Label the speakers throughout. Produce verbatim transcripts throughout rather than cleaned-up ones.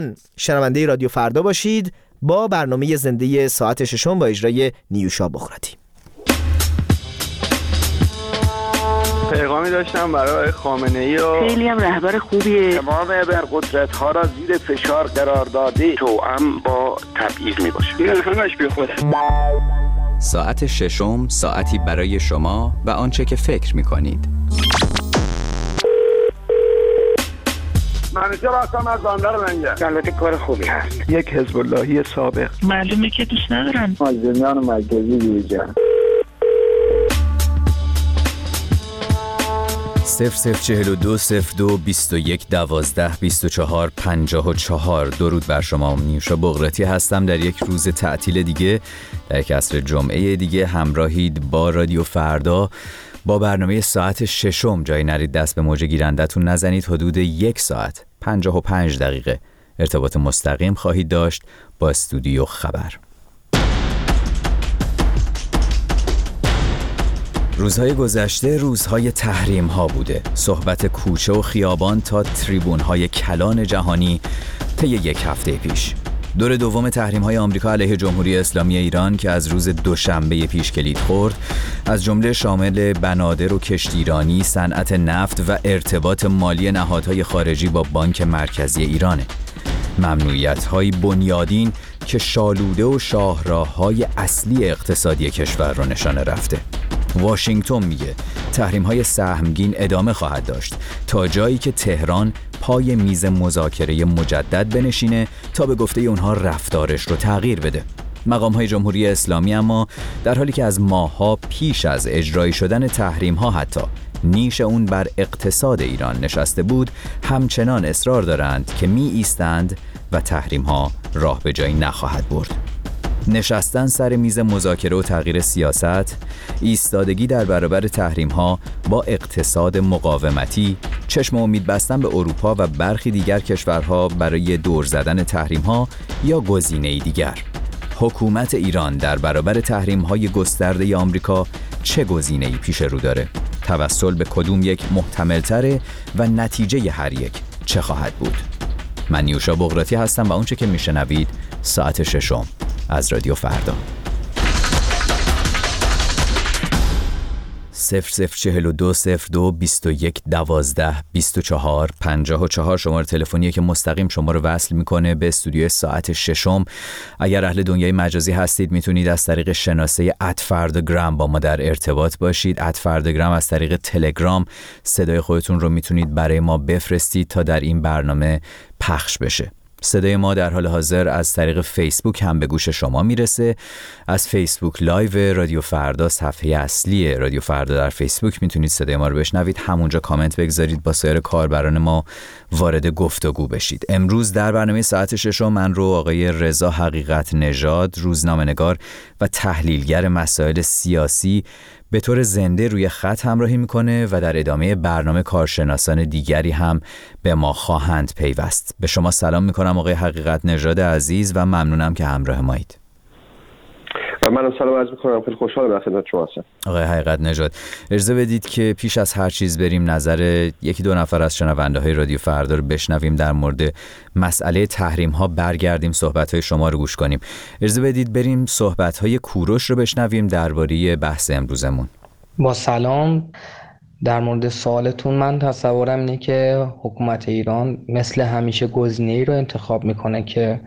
Speaker 1: شنونده رادیو فردا باشید با برنامه زنده ساعت ششم با اجرای نیوشا بغراتی.
Speaker 2: پیغامی داشتم برای خامنه‌ای و
Speaker 3: خیلی هم رهبر خوبیه.
Speaker 4: تمام ابرقدرت ها را زیر فشار قرار داده، توأم با تبعیض می باشه.
Speaker 2: این همش بی خوده.
Speaker 5: ساعت ششم، ساعتی برای شما و آنچه که فکر می کنید.
Speaker 4: منیجر هستم از بندر منگه.
Speaker 3: البته کار خوبی هست.
Speaker 2: یک حزب اللهی سابق.
Speaker 3: معلومه که دوست ندارن.
Speaker 4: مازندران مرکزی دیویژن.
Speaker 5: صفر صفر چهل و دو صفر دو بیست و یک دوازده بیست و چهار پنجاه و چهار. درود بر شما. نیوشا بغراتی هستم. در یک روز تعطیل دیگه، در یک عصر جمعه دیگه همراهید با رادیو فردا با برنامه ساعت ششم. جایی نرید دست به موج گیرندتون نزنید. حدود یک ساعت پنجاه و پنج دقیقه ارتباط مستقیم خواهید داشت با استودیو خبر. روزهای گذشته روزهای تحریم ها بوده. صحبت کوچه و خیابان تا تریبون های کلان جهانی طی یک هفته پیش. دور دوم تحریم های آمریکا علیه جمهوری اسلامی ایران که از روز دوشنبه پیش کلید خورد، از جمله شامل بنادر و کشتیرانی، صنعت نفت و ارتباط مالی نهادهای خارجی با بانک مرکزی ایرانه. ممنوعیت‌های بنیادین که شالوده و شاهراه‌های اصلی اقتصادی کشور را نشانه رفته. واشنگتن میگه تحریم‌های سهمگین ادامه خواهد داشت تا جایی که تهران پای میز مذاکره مجدد بنشینه تا به گفته اونها رفتارش رو تغییر بده. مقام‌های جمهوری اسلامی اما در حالی که از ماه‌ها پیش از اجرایی شدن تحریم‌ها حتی نیش اون بر اقتصاد ایران نشسته بود، همچنان اصرار دارند که می ایستند و تحریم‌ها راه به جایی نخواهد برد. نشستن سر میز مذاکره و تغییر سیاست، ایستادگی در برابر تحریم‌ها با اقتصاد مقاومتی، چشم امید بستن به اروپا و برخی دیگر کشورها برای دور زدن تحریم‌ها یا گزینه‌ای دیگر. حکومت ایران در برابر تحریم‌های گسترده آمریکا چه گزینه‌ای پیش رو داره؟ توسل به کدوم یک محتمل‌تره و نتیجه هر یک چه خواهد بود؟ من نیوشا بغراتی هستم و اونچه که میشنوید ساعت ششم از رادیو فردا. صفر صفر چهل و دو صفر دو بیست و یک دوازده بیست و چهار پنجاه و چهار شماره تلفنیه که مستقیم شما رو وصل میکنه به استودیو ساعت ششم. اگر اهل دنیای مجازی هستید میتونید از طریق شناسه ات فرداگرام با ما در ارتباط باشید. ات فرداگرام از طریق تلگرام صدای خودتون رو میتونید برای ما بفرستید تا در این برنامه پخش بشه. صدای ما در حال حاضر از طریق فیسبوک هم به گوش شما میرسه. از فیسبوک لایو رادیو فردا، صفحه اصلی رادیو فردا در فیسبوک میتونید صدای ما رو بشنوید. همونجا کامنت بگذارید، با سایر کاربران ما وارد گفتگو بشید. امروز در برنامه ساعت ششم من رو آقای رضا حقیقت نژاد، روزنامه‌نگار و تحلیلگر مسائل سیاسی، به طور زنده روی خط همراهی میکنه و در ادامه برنامه کارشناسان دیگری هم به ما خواهند پیوست. به شما سلام میکنم آقای حقیقت نژاد عزیز و ممنونم که همراه مایید.
Speaker 6: منم سلام عرض میکنم، خیلی خوشحالم در خدمت شما هستم.
Speaker 5: آقای حقیقت نژاد، اجازه بدید که پیش از هر چیز بریم نظر یکی دو نفر از شنونده های رادیو فردا رو بشنویم در مورد مسئله تحریم ها، برگردیم صحبت های شما رو گوش کنیم. اجازه بدید بریم صحبت های کوروش رو بشنویم درباره بحث امروزمون.
Speaker 7: با سلام، در مورد سوالتون من تصورم اینه که حکومت ایران مثل همیشه گزینه‌ای رو انتخاب میکنه که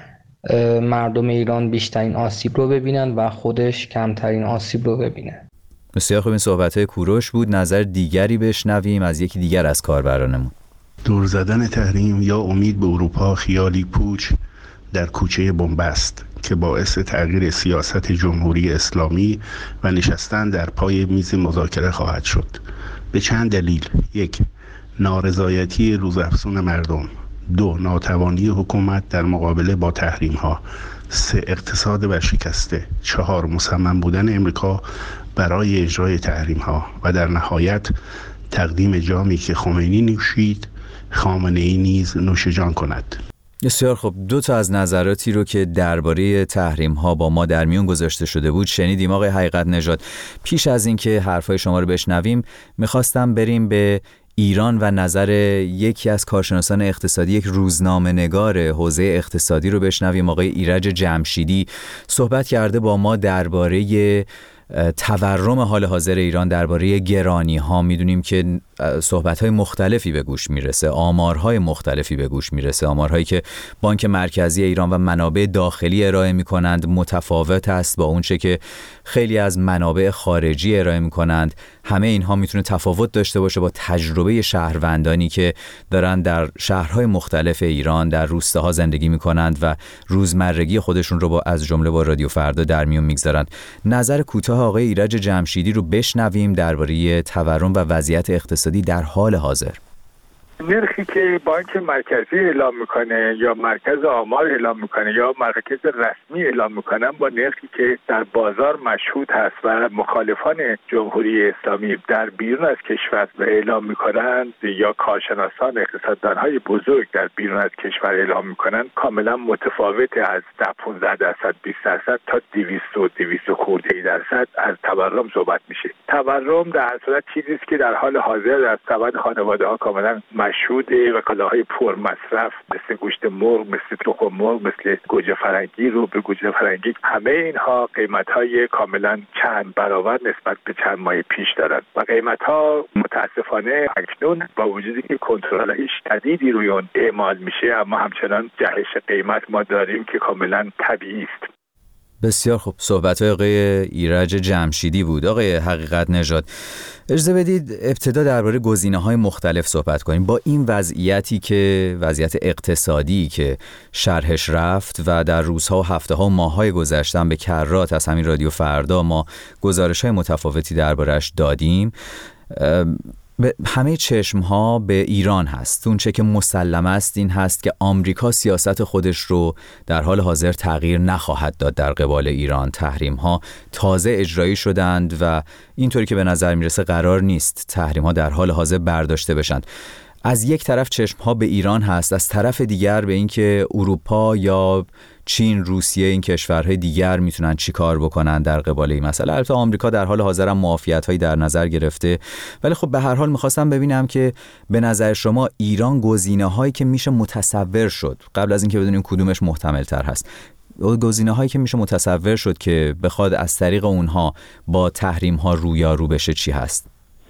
Speaker 7: مردم ایران بیشترین آسیب رو ببینن و خودش کمترین آسیب رو ببینه.
Speaker 5: بسیار خوب، این صحبت‌های کوروش بود. نظر دیگری بشنویم از یکی دیگر از کاربرانمون.
Speaker 8: دور زدن تحریم یا امید به اروپا خیالی پوچ در کوچه بنبست که باعث تغییر سیاست جمهوری اسلامی و نشستن در پای میز مذاکره خواهد شد. به چند دلیل: یک، نارضایتی روزافزون مردم. دو، ناتوانی حکومت در مقابله با تحریم ها. سه، اقتصاد ورشکسته. چهار، مصمم بودن امریکا برای اجرای تحریم ها. و در نهایت تقدیم جامی که خمینی نوشید خامنه‌ای نیز نوش جان کند.
Speaker 5: بسیار خب، دو تا از نظراتی رو که درباره تحریم ها با ما در میون گذاشته شده بود شنیدیم. آقای حقیقت نژاد، پیش از این که حرفای شما رو بشنویم میخواستم بریم به ایران و نظر یکی از کارشناسان اقتصادی، یک روزنامه نگار حوزه اقتصادی رو بشنویم. آقای ایرج جمشیدی صحبت کرده با ما درباره تورم حال حاضر ایران، درباره گرانی ها. میدونیم که صحبت های مختلفی به گوش میرسه، آمارهای مختلفی به گوش میرسه. آمارهایی که بانک مرکزی ایران و منابع داخلی ارائه میکنند متفاوت است با اونچه که خیلی از منابع خارجی ارائه میکنند. همه اینها میتونه تفاوت داشته باشه با تجربه شهروندانی که دارن در شهرهای مختلف ایران، در روستاها زندگی میکنند و روزمرگی خودشون رو با از جمله با رادیو فردا در میون میگذارند. نظر کوتاه آقای ایرج جمشیدی رو بشنویم درباره تورم و وضعیت اقتصادی در حال حاضر.
Speaker 9: نرخی که بانک مرکزی اعلام میکنه یا مرکز آمار اعلام میکنه یا مرکز رسمی اعلام میکنن با نرخی که در بازار مشهود هست و مخالفان جمهوری اسلامی در بیرون از کشور اعلام میکنند یا کارشناسان اقتصاددانهای بزرگ در بیرون از کشور اعلام میکنن، کاملا متفاوت از ده پانزده درصد بیست درصد تا دویست و دویست خورده درصد از تورم صحبت میشه. تورم در هر صورت چیزی است که در حال حاضر در سبد خانواده ها کاملا مشهوده و کالاهای پر مصرف مثل گوشت مرغ، مثل تخم مرغ، مثل گوجه فرنگی، رو به گوجه فرنگی، همه اینها قیمت‌های کاملا چند برابر نسبت به چند ماه پیش دارند و قیمت‌ها متاسفانه اکنون با وجودی که کنترل‌های شدیدی روی اون اعمال میشه، اما همچنان جهش قیمت ما داریم که کاملا طبیعی است.
Speaker 5: بسیار خوب، صحبت‌های آقای ایرج جمشیدی بود. آقای حقیقت نژاد، اجازه بدید ابتدا درباره گزینه‌های مختلف صحبت کنیم. با این وضعیتی که وضعیت اقتصادی که شرحش رفت و در روزها و هفته‌ها و ماه‌های گذشته به کرات از همین رادیو فردا ما گزارش‌های متفاوتی درباره‌اش دادیم، همه چشم ها به ایران هست. اون چه که مسلم است این هست که آمریکا سیاست خودش رو در حال حاضر تغییر نخواهد داد در قبال ایران. تحریم ها تازه اجرایی شدند و اینطوری که به نظر میرسه قرار نیست تحریم ها در حال حاضر برداشته بشن. از یک طرف چشم ها به ایران هست، از طرف دیگر به این که اروپا یا چین، روسیه، این کشورهای دیگر میتونن چی کار بکنن در قبال این مسئله. البته آمریکا در حال حاضر هم معافیت‌هایی در نظر گرفته، ولی خب به هر حال میخواستم ببینم که به نظر شما ایران گزینه‌هایی که میشه متصور شد، قبل از اینکه بدونیم کدومش محتمل‌تر هست، گزینه‌هایی که میشه متصور شد که بخواد از طریق اونها با تحریم‌ها رویارو بشه چی هست؟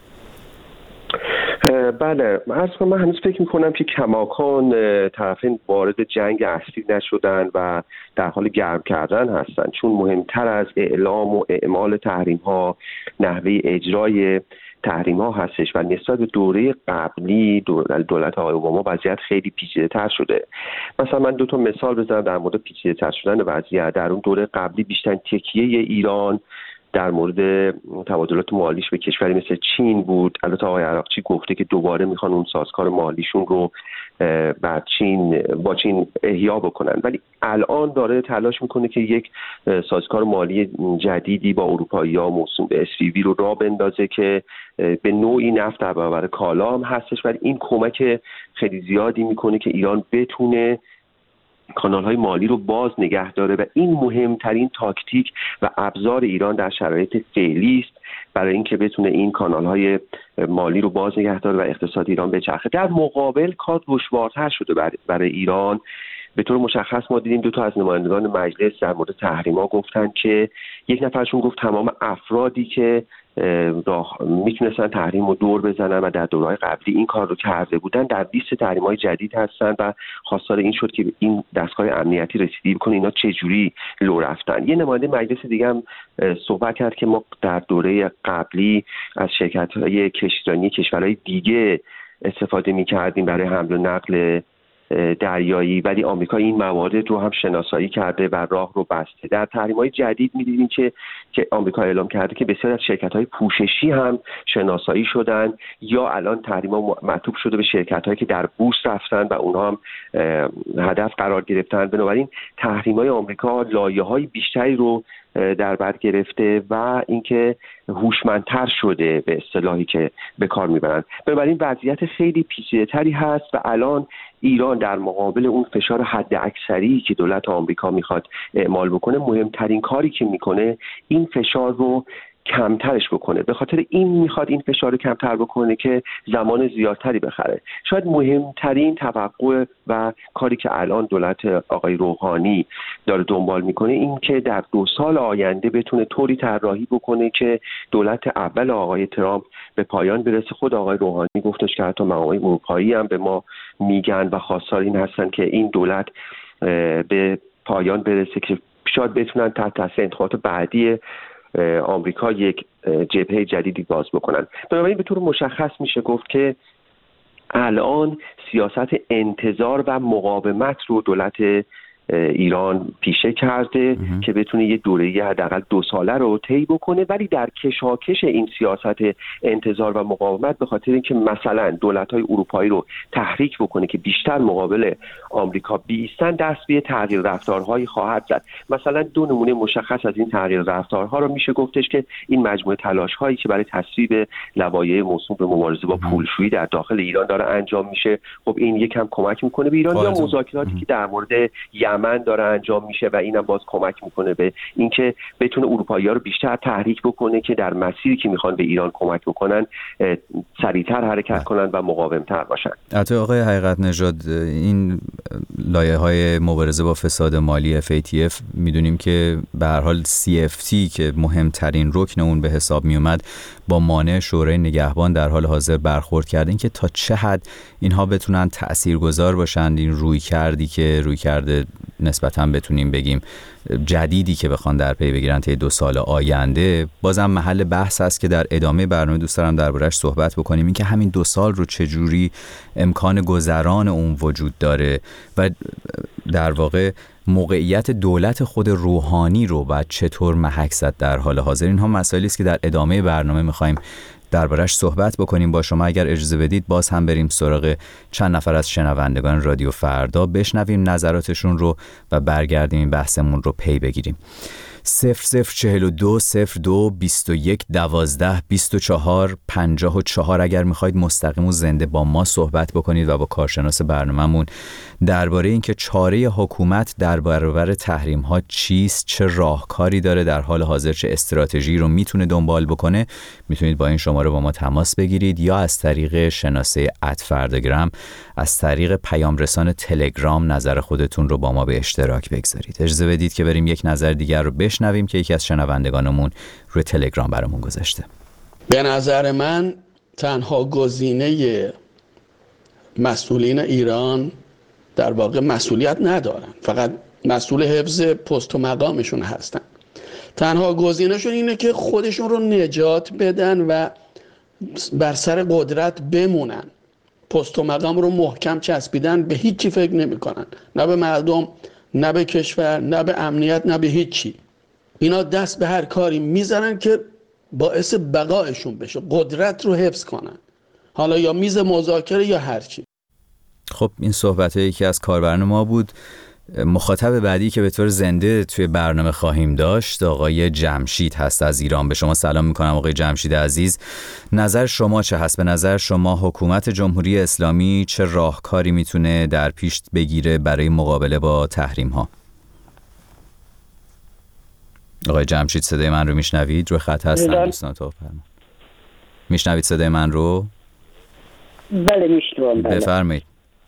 Speaker 6: بله، اصلا من هنوز فکر میکنم که کماکان طرفین وارد جنگ اصلی نشدن و در حال گرم کردن هستن، چون مهمتر از اعلام و اعمال تحریم ها نحوه اجرای تحریم ها هستش و نسبت به دوره قبلی دولت آقای اوباما وضعیت خیلی پیچیده تر شده. مثلا من دو تا مثال بزنم در مورد پیچیده تر شدن وضعیت. در اون دوره قبلی بیشتر تکیه ایران در مورد تبادلات مالیش به کشوری مثل چین بود. البته آقای عراقچی گفته که دوباره میخوان اون سازکار مالیشون رو با چین با چین احیا بکنن، ولی الان داره تلاش میکنه که یک سازکار مالی جدیدی با اروپایی‌ها موسوم به اس وی وی رو راه بندازه که به نوعی نفت در برابر کالا هم هستش، ولی این کمک خیلی زیادی میکنه که ایران بتونه کانال‌های مالی رو باز نگه داره و این مهمترین تاکتیک و ابزار ایران در شرایط فعلی است برای اینکه بتونه این کانال‌های مالی رو باز نگه داره و اقتصاد ایران بچرخه. در مقابل کار دشوارتر شده برای ایران. به طور مشخص ما دیدیم دو تا از نمایندگان مجلس در مورد تحریم‌ها گفتن که یک نفرشون گفت تمام افرادی که میتونستن تحریم رو دور بزنن و در دورهای قبلی این کار رو کرده بودن در لیست تحریم‌های جدید هستن و خواستار این شد که این دستگاه امنیتی رسیدگی بکنه اینا چه جوری لو رفتن. یه نماینده مجلس دیگه هم صحبت کرد که ما در دوره قبلی از شرکت‌های کشتیرانی کشورهای دیگه استفاده می‌کردیم برای حمل و نقل دریایی، ولی آمریکا این موارد رو هم شناسایی کرده و راه رو بسته. در تحریم‌های جدید می‌دیدیم که که آمریکا اعلام کرده که بسیار از شرکت‌های پوششی هم شناسایی شدن یا الان تحریم‌ها معطوف شده به شرکت‌هایی که در بورس رفتن و اونها هم هدف قرار گرفتن. بنابراین تحریم‌های آمریکا لایه‌های بیشتری رو در بر گرفته و اینکه هوشمندتر شده به اصطلاحی که به کار میبرن. بنابراین وضعیت خیلی پیچیده‌تری هست و الان ایران در مقابل اون فشار حد اکثری که دولت آمریکا میخواد اعمال بکنه، مهمترین کاری که میکنه این فشار رو کمترش بکنه. به خاطر این میخواد این فشار رو کمتر بکنه که زمان زیادتری بخره. شاید مهمترین توقع و کاری که الان دولت آقای روحانی داره دنبال میکنه این که در دو سال آینده بتونه طوری طراحی بکنه که دولت اول آقای ترامپ به پایان برسه. خود آقای روحانی گفتش که حتی مقامات اروپایی هم به ما میگن و خواستار این هستن که این دولت به پایان برسه که شاید بتونن تحت تاثیر انتخابات بعدی آمریکا یک جبهه جدیدی باز بکنن. بنابراین به طور مشخص میشه گفت که الان سیاست انتظار و مقاومت رو دولت ایران پیشه کرده اه. که بتونه یه دوره‌ای حداقل دو ساله رو طی بکنه، ولی در کشاکش این سیاست انتظار و مقاومت به خاطر اینکه مثلا دولت‌های اروپایی رو تحریک بکنه که بیشتر مقابل آمریکا بیستن، دست به تغییر رفتارهایی خواهد زد. مثلا دو نمونه مشخص از این تغییر رفتارها رو میشه گفتش که این مجموعه تلاش‌هایی که برای تصویب لوایح موسوم به مبارزه با پولشویی در داخل ایران داره انجام میشه، خب این یکم کمک میکنه به ایران. یا مذاکراتی که در مورد من داره انجام میشه و اینم باز کمک میکنه به اینکه بتونه اروپایی‌ها رو بیشتر تحریک بکنه که در مسیری که میخوان به ایران کمک بکنن سریعتر حرکت کنن و مقاومتر باشن.
Speaker 5: البته آقای حقیقت نژاد، این لایحه‌های مبارزه با فساد مالی اف ای تی اف میدونیم که به هر حال سی اف تی که مهمترین رکن اون به حساب میومد با مانع شورای نگهبان در حال حاضر برخورد کرده. این که تا چه حد اینها بتونن تاثیرگذار باشن، این روی کردی که روی کرده نسبتاً بتونیم بگیم جدیدی که بخوان در پی بگیرن طی دو سال آینده، بازم محل بحث است که در ادامه برنامه دوست دارم درباره‌اش صحبت بکنیم. این که همین دو سال رو چجوری امکان گذران اون وجود داره و در واقع موقعیت دولت خود روحانی رو بعد چطور محک زد در حال حاضر. اینها مسائلی است که در ادامه برنامه می‌خوایم دربارش صحبت بکنیم با شما. اگر اجازه بدید باز هم بریم سراغ چند نفر از شنوندگان رادیو فردا، بشنویم نظراتشون رو و برگردیم این بحثمون رو پی بگیریم. صفر صفر چهل و دو صفر دو بیست و یک دوازده بیست و چهار پنجاه و چهار اگر میخواید مستقیم و زنده با ما صحبت بکنید و با کارشناس برنامه‌مون درباره اینکه چاره حکومت در برابر تحریم ها چیست، چه راهکاری داره در حال حاضر، چه استراتژی رو میتونه دنبال بکنه، میتونید با این شماره با ما تماس بگیرید یا از طریق شناسه ات فرداگرام، از طریق پیام رسان تلگرام نظر خودتون رو با ما به اشتراک بگذارید. اجازه بدید که بریم یک نظر دیگر رو بشنویم که یکی از شنوندگانمون روی تلگرام برامون گذاشته.
Speaker 10: به نظر من تنها گزینه مسئولین ایران در واقع مسئولیت ندارن، فقط مسئول حفظ پست و مقامشون هستن. تنها گزینهشون اینه که خودشون رو نجات بدن و بر سر قدرت بمونن. پست و مقام رو محکم چسبیدن، به هیچی فکر نمی کنن، نه به مردم، نه به کشور، نه به امنیت، نه به هیچی. اینا دست به هر کاری میزنن که باعث بقایشون بشه، قدرت رو حفظ کنن، حالا یا میز مذاکره یا هرچی.
Speaker 5: خب این صحبت یکی از کاربران ما بود. مخاطب بعدی که به طور زنده توی برنامه خواهیم داشت آقای جمشید هست از ایران. به شما سلام میکنم آقای جمشید عزیز. نظر شما چه هست؟ به نظر شما حکومت جمهوری اسلامی چه راهکاری میتونه در پیش بگیره برای مقابله با تحریم ها؟ آقای جمشید صدای من رو میشنوید؟ روی خط هستن دوستان تو فرمایید. میشنوید صدای من رو؟
Speaker 11: بله میشنوم.
Speaker 5: بفرمایید.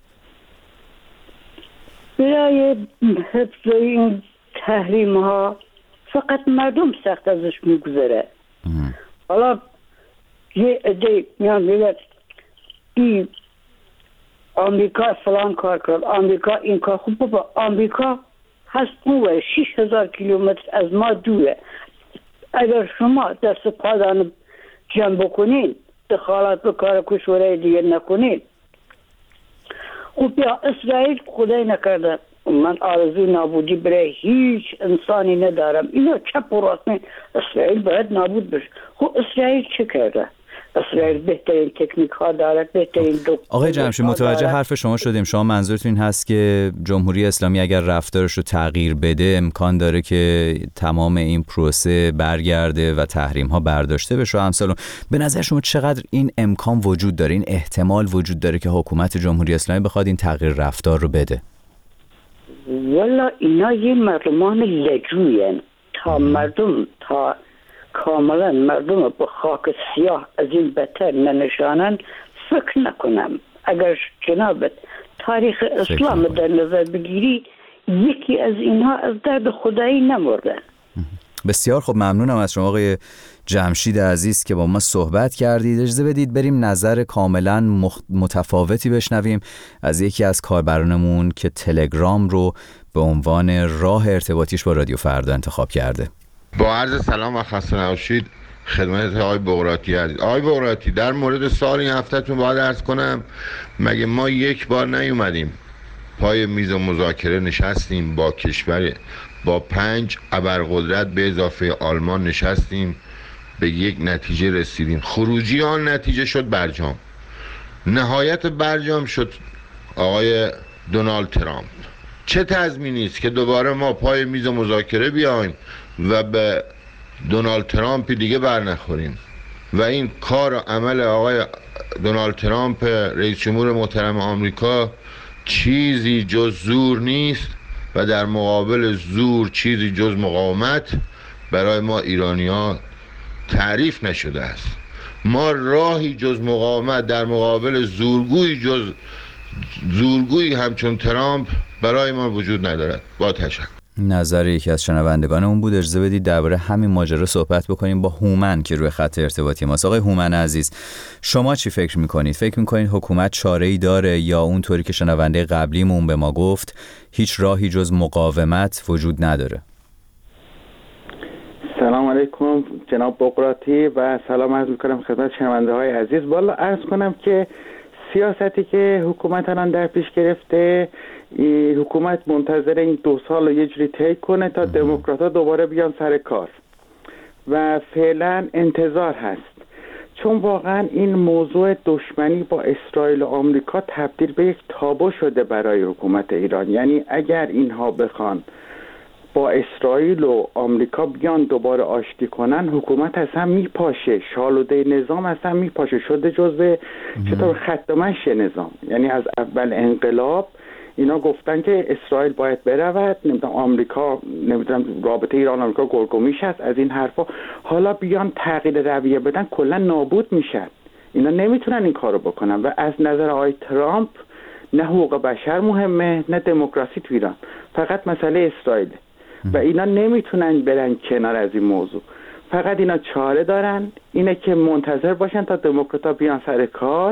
Speaker 11: برای حفظ این تحریم ها فقط مردم سخت ازش میگذره. حالا یه عده میان میگه این آمریکا فلان کار کرد، آمریکا این کار. خوب بابا آمریکا هست قوه شیش هزار کیلومتر از ما دوره. اگر شما دست پادان جمع بکنین، دخالت به کار کشورهای دیگه نکنین، خب بیا اسرائیل خدای نکرده، من آرزوی نابودی برای هیچ انسانی ندارم، اینا چپ و راست نه، اسرائیل باید نابود بشه. خب اسرائیل چه کرده؟ اسرائیل بهترین تکنیک ها دارد، بهترین دکتر.
Speaker 5: آقای جمشید متوجه حرف شما شدیم. شما منظورتون این هست که جمهوری اسلامی اگر رفتارش رو تغییر بده امکان داره که تمام این پروسه برگرده و تحریم ها برداشته بشه امثال. به نظر شما چقدر این امکان وجود داره، این احتمال وجود داره که حکومت جمهوری اسلامی بخواد این تغییر رفتار رو بده؟
Speaker 11: والا اینا یه مردمان لجوین، تا مردم تا کاملا مردم رو به خاک سیاه از این بهتر ننشانن فکر نکنم. اگر جنابت تاریخ اسلام در نظر بگیری یکی از اینها از درد خدایی نمرده.
Speaker 5: بسیار خب، ممنونم از شما آقای جمشید عزیز که با ما صحبت کردید. اجازه بدید بریم نظر کاملا مخ... متفاوتی بشنویم از یکی از کاربرانمون که تلگرام رو به عنوان راه ارتباطیش با رادیو فردا انتخاب کرده.
Speaker 12: با عرض سلام و خسته نباشید خدمت آقای بقراطی عزیز. آقای بقراطی، در مورد سوال این هفتهتون باید عرض کنم مگه ما یک بار نیومدیم پای میز مذاکره نشستیم با کشور با پنج ابرقدرت به اضافه آلمان نشستیم به یک نتیجه رسیدیم، خروجی آن نتیجه شد برجام، نهایت برجام شد آقای دونالد ترامپ. چه تضمینی است که دوباره ما پای میز مذاکره بیایم و به دونالد ترامپ دیگه برنخوریم و این کار و عمل آقای دونالد ترامپ رئیس جمهور محترم آمریکا چیزی جز زور نیست و در مقابل زور چیزی جز مقاومت برای ما ایرانی‌ها تعریف نشده است. ما راهی جز مقاومت در مقابل زورگویی جز زورگویی همچون ترامپ برای ما وجود ندارد. با تشکر.
Speaker 5: نظر یکی از شنوندگانمون بود. اجازه بدید درباره همین ماجرا صحبت بکنیم با هومن که روی خط ارتباطی ماست. آقای هومن عزیز، شما چی فکر میکنید؟ فکر میکنید حکومت چاره‌ای داره یا اونطوری که شنونده قبلیمون به ما گفت هیچ راهی جز مقاومت وجود نداره؟
Speaker 13: سلام علیکم جناب بقراطی و سلام عرض میکنم خدمت شنونده های عزیز. والا عرض کنم که سیاستی که حکومت الان در پیش گرفته، حکومت منتظر این دو سال رو یه جوری طی کنه تا دموکرات‌ها دوباره بیان سر کار و فعلا انتظار هست، چون واقعا این موضوع دشمنی با اسرائیل و آمریکا تبدیل به یک تابو شده برای حکومت ایران. یعنی اگر اینها بخوان با اسرائیل و آمریکا بیان دوباره آشتی کنن، حکومت اصلا میپاشه، شالوده نظام اصلا میپاشه، شده جزو چطور خط مشی نظام. یعنی از اول انقلاب اینا گفتن که اسرائیل باید برود، نمیدونم آمریکا، نمیدونم رابطه ایران آمریکا گرگومیش هست، از این حرفا. حالا بیان تغییر رویه بدن کلا نابود میشن. اینا نمیتونن این کارو بکنن و از نظر آقای ترامپ نه حقوق بشر مهمه نه دموکراسی تو ایران، فقط مسئله اسرائیل و اینا نمیتونن برن کنار از این موضوع. فقط اینا چاره دارن اینه که منتظر باشن تا دموکرات‌ها بیان سر کار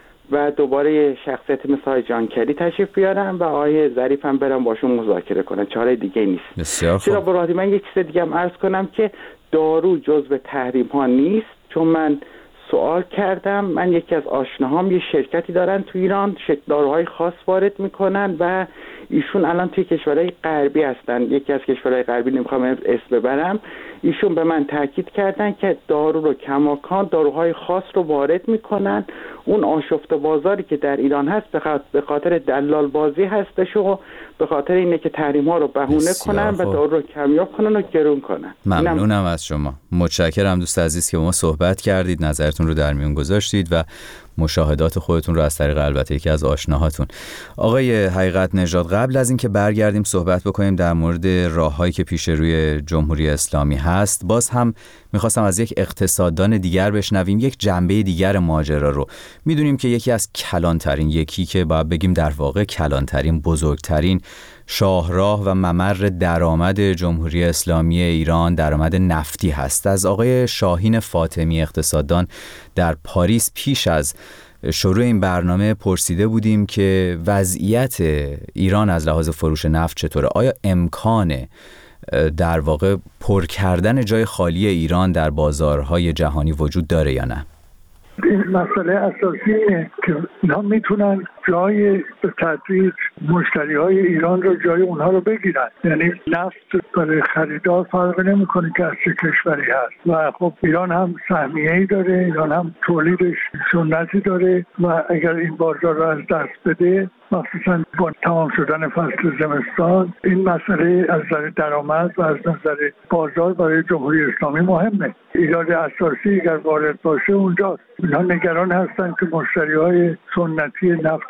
Speaker 13: و دوباره شخصیت مثل آقای جان کری تشریف بیارن و آقای ظریف هم برن باشون مذاکره کنن. چاره دیگه نیست.
Speaker 5: بسیار خوب.
Speaker 13: چرا برادی من یک چیز دیگه هم عرض کنم که دارو جزو تحریم ها نیست، چون من سوال کردم، من یکی از آشناهام یه شرکتی دارن تو ایران، داروهای خاص وارد میکنن و ایشون الان توی کشورهای غربی هستن، یکی از کشورهای غربی، نمیخوام اسم ببرم، ایشون به من تاکید کردن که دارو رو کماکان داروهای خاص رو وارد میکنن. اون آشفته بازاری که در ایران هست به خاطر دلال بازی هستش و به خاطر اینه که تحریم ها رو بهونه کنن و دارو رو کمیاب کنن و گرون کنن.
Speaker 5: ممنونم از شما. متشکرم دوست عزیز که با ما صحبت کردید، نظرتون رو در میون گذاشتید و مشاهدات خودتون رو از طریق البته یکی از آشناهاتون. آقای حقیقت نژاد، قبل از اینکه برگردیم صحبت بکنیم در مورد راههایی که پیش روی جمهوری اسلامی هست، باز هم میخواستم از یک اقتصاددان دیگر بشنویم یک جنبه دیگر ماجرا رو. میدونیم که یکی از کلانترین، یکی که باید بگیم در واقع کلانترین، بزرگترین شاهراه و ممر درآمد جمهوری اسلامی ایران درآمد نفتی هست. از آقای شاهین فاطمی اقتصاددان در پاریس پیش از شروع این برنامه پرسیده بودیم که وضعیت ایران از لحاظ فروش نفت چطوره؟ آیا امکان در واقع پر کردن جای خالی ایران در بازارهای جهانی وجود داره یا نه؟
Speaker 14: این مسئله اساسی اینه که اینا میتونن جای به تدریج مشتری های ایران رو جای اونها رو بگیرن. یعنی نفت برای خریدار فرق نمیکنه که از چه کشوری هست و خب ایران هم سهمیه‌ای داره، ایران هم تولیدش سنتی داره و اگر این بازار رو از دست بده، مخصوصا با تمام شدن فصل زمستان، این مسئله از نظر درآمد و از نظر بازار برای جمهوری اسلامی مهمه. ایراد اساسی اگر وارد باشه اونجاست. اینا نگران هستن که مشتری‌های سنتی نفت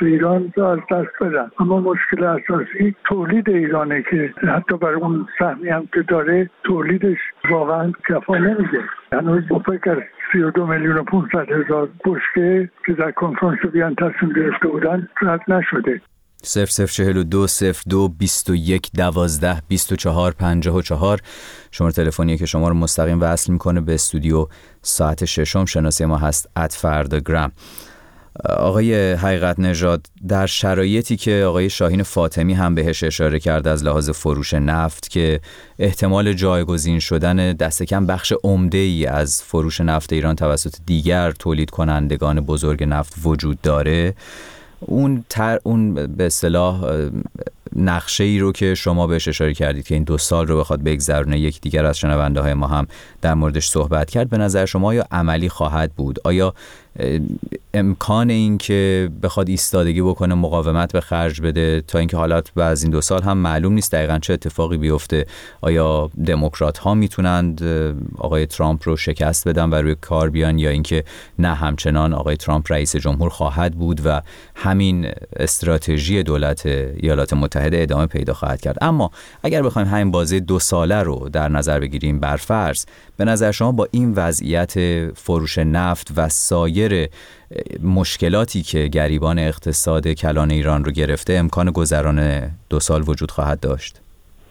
Speaker 14: ایران رو از دست بدن. اما مشکل اساسی تولید ایرانه که حتی برای اون سهمی هم که داره تولیدش واقعا کفا نمیده. هنوز با فکر سی و دو میلیون و پونصد هزار بشکه که در کنفرانس وین تصمیم گرفته بودن رد نشده.
Speaker 5: صفر صفر چهل و دو صفر دو بیست و یک دوازده بیست و چهار پنجاه و چهار شماره تلفنیه که شما رو مستقیم وصل میکنه به استودیو. ساعت ششم شناسه ما هست ات فرداگرام. آقای حقیقت نژاد، در شرایطی که آقای شاهین فاطمی هم بهش اشاره کرد از لحاظ فروش نفت که احتمال جایگزین شدن دست کم بخش عمده‌ای از فروش نفت ایران توسط دیگر تولید کنندگان بزرگ نفت وجود داره، اون تر اون به اصطلاح نقشه ای رو که شما بهش اشاره کردید که این دو سال رو بخواد بگذرونه، یک دیگر از شنونده های ما هم در موردش صحبت کرد، به نظر شما یا عملی خواهد بود؟ آیا امکان این که بخواد ایستادگی بکنه، مقاومت به خرج بده تا اینکه حالات بعد این دو سال هم معلوم نیست دقیقاً چه اتفاقی بیفته، آیا دموکرات ها میتونند آقای ترامپ رو شکست بدن و روی کار بیان، یا اینکه نه همچنان آقای ترامپ رئیس جمهور خواهد بود و همین استراتژی دولت ایالات متحده ادامه پیدا خواهد کرد؟ اما اگر بخوایم همین بازی دو ساله رو در نظر بگیریم برفرض، به نظر شما با این وضعیت فروش نفت و سایر مشکلاتی که گریبان اقتصاد کلان ایران رو گرفته امکان گذران دو سال وجود خواهد داشت؟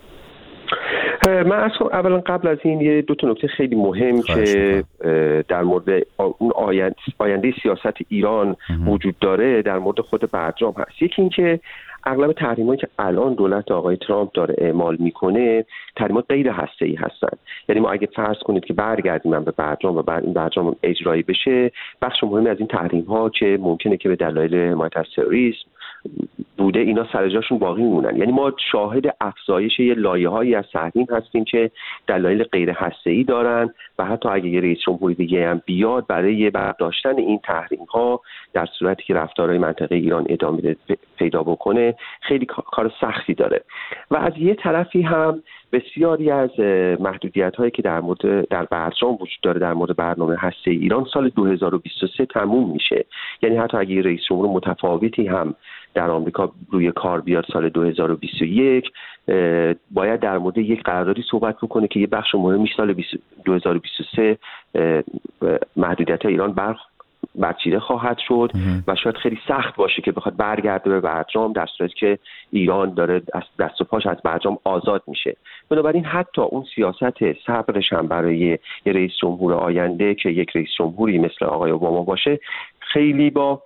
Speaker 6: من اصلا اولا قبل از این یه دو تا نکته خیلی مهم که در مورد اون آینده سیاست ایران وجود داره در مورد خود برجام هست. یکی این که اغلب تحریمایی که الان دولت آقای ترامپ داره اعمال میکنه تحریمات غیر هسته‌ای هستن. یعنی ما اگه فرض کنید که برگردیم من به برجام و بعد این برجام اجرایی بشه، بخش مهمی از این تحریم ها که ممکنه که به دلایل حمایت از تروریسم بوده اینا سر جاشون باقی میمونن. یعنی ما شاهد افزایش یه لایه‌هایی از تحریم هستیم که دلایل غیر هسته‌ای دارن و حتی اگه یه رئیس جمهوری دیگه هم بیاد برای برداشتن این تحریم ها در صورتی که رفتارهای منطقه ایران ادامه پیدا بکنه خیلی کار سختی داره. و از یه طرفی هم بسیاری از محدودیت‌هایی که در مورد در برجام وجود داره در مورد برنامه هسته ایران سال دو هزار و بیست و سه تموم میشه. یعنی حتی اگه رئیس جمهور متفاوتی هم در آمریکا روی کار بیاد سال دو هزار و بیست و یک، باید در مورد یک قراردادی صحبت بکنه که یه بخش مهمی سال دو هزار و بیست و سه محدودیت‌های ایران برخ برچیده خواهد شد و شاید خیلی سخت باشه که بخواد برگرده به برجام در صورتی که ایران داره دست و پاش از برجام آزاد میشه. بنابراین حتی اون سیاست صبرش هم برای یه رئیس جمهور آینده که یک رئیس جمهوری مثل آقای اوباما باشه خیلی با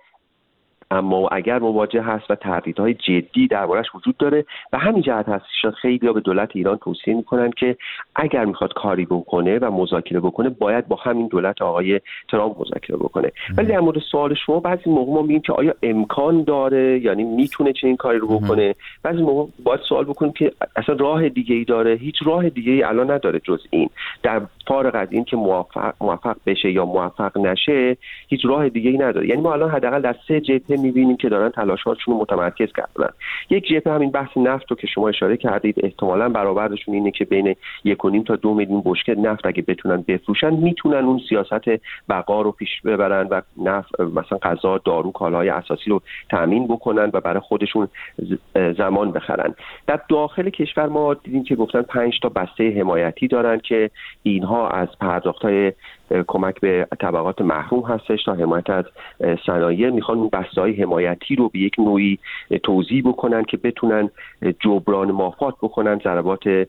Speaker 6: اما اگر مواجه هست و تهدیدهای جدی دربارش وجود داره و همین جهت هست شاید خیلی‌ها به دولت ایران توصیه میکنن که اگر میخواد کاری بکنه و مذاکره بکنه باید با همین دولت آقای ترامپ مذاکره بکنه. ولی در مورد سوال شما بعضی موقع ما میگیم که آیا امکان داره، یعنی میتونه چنین کاری رو بکنه، بعضی موقع باید سوال بکنیم که اصلا راه دیگه‌ای داره؟ هیچ راه دیگه‌ای الان نداره جز این. در فارغ از این که موفق موفق بشه یا موفق نشه هیچ راه دیگه‌ای نداره. یعنی ما الان حداقل در سه جبهه می‌بینیم که دارن تلاش‌هاشون رو متمرکز کردن. یک جبهه همین بحث نفت رو که شما اشاره کردید، احتمالاً برآوردشون اینه که بین یک و نیم تا دو میلیون بشکه نفت اگه بتونن بفروشن میتونن اون سیاست بقا رو پیش ببرن و نفت مثلا غذا، دارو، کالاهای اساسی رو تامین بکنن و برای خودشون زمان بخرن. در داخل کشور ما دیدیم که گفتن پنج تا بسته حمایتی دارن که اینها از پرداخت‌های کمک به طبقات محروم هستش تا حمایت از صنایع، میخوان اون بسته‌های حمایتی رو به یک نوعی توزیع بکنن که بتونن جبران مافات بکنن ضربات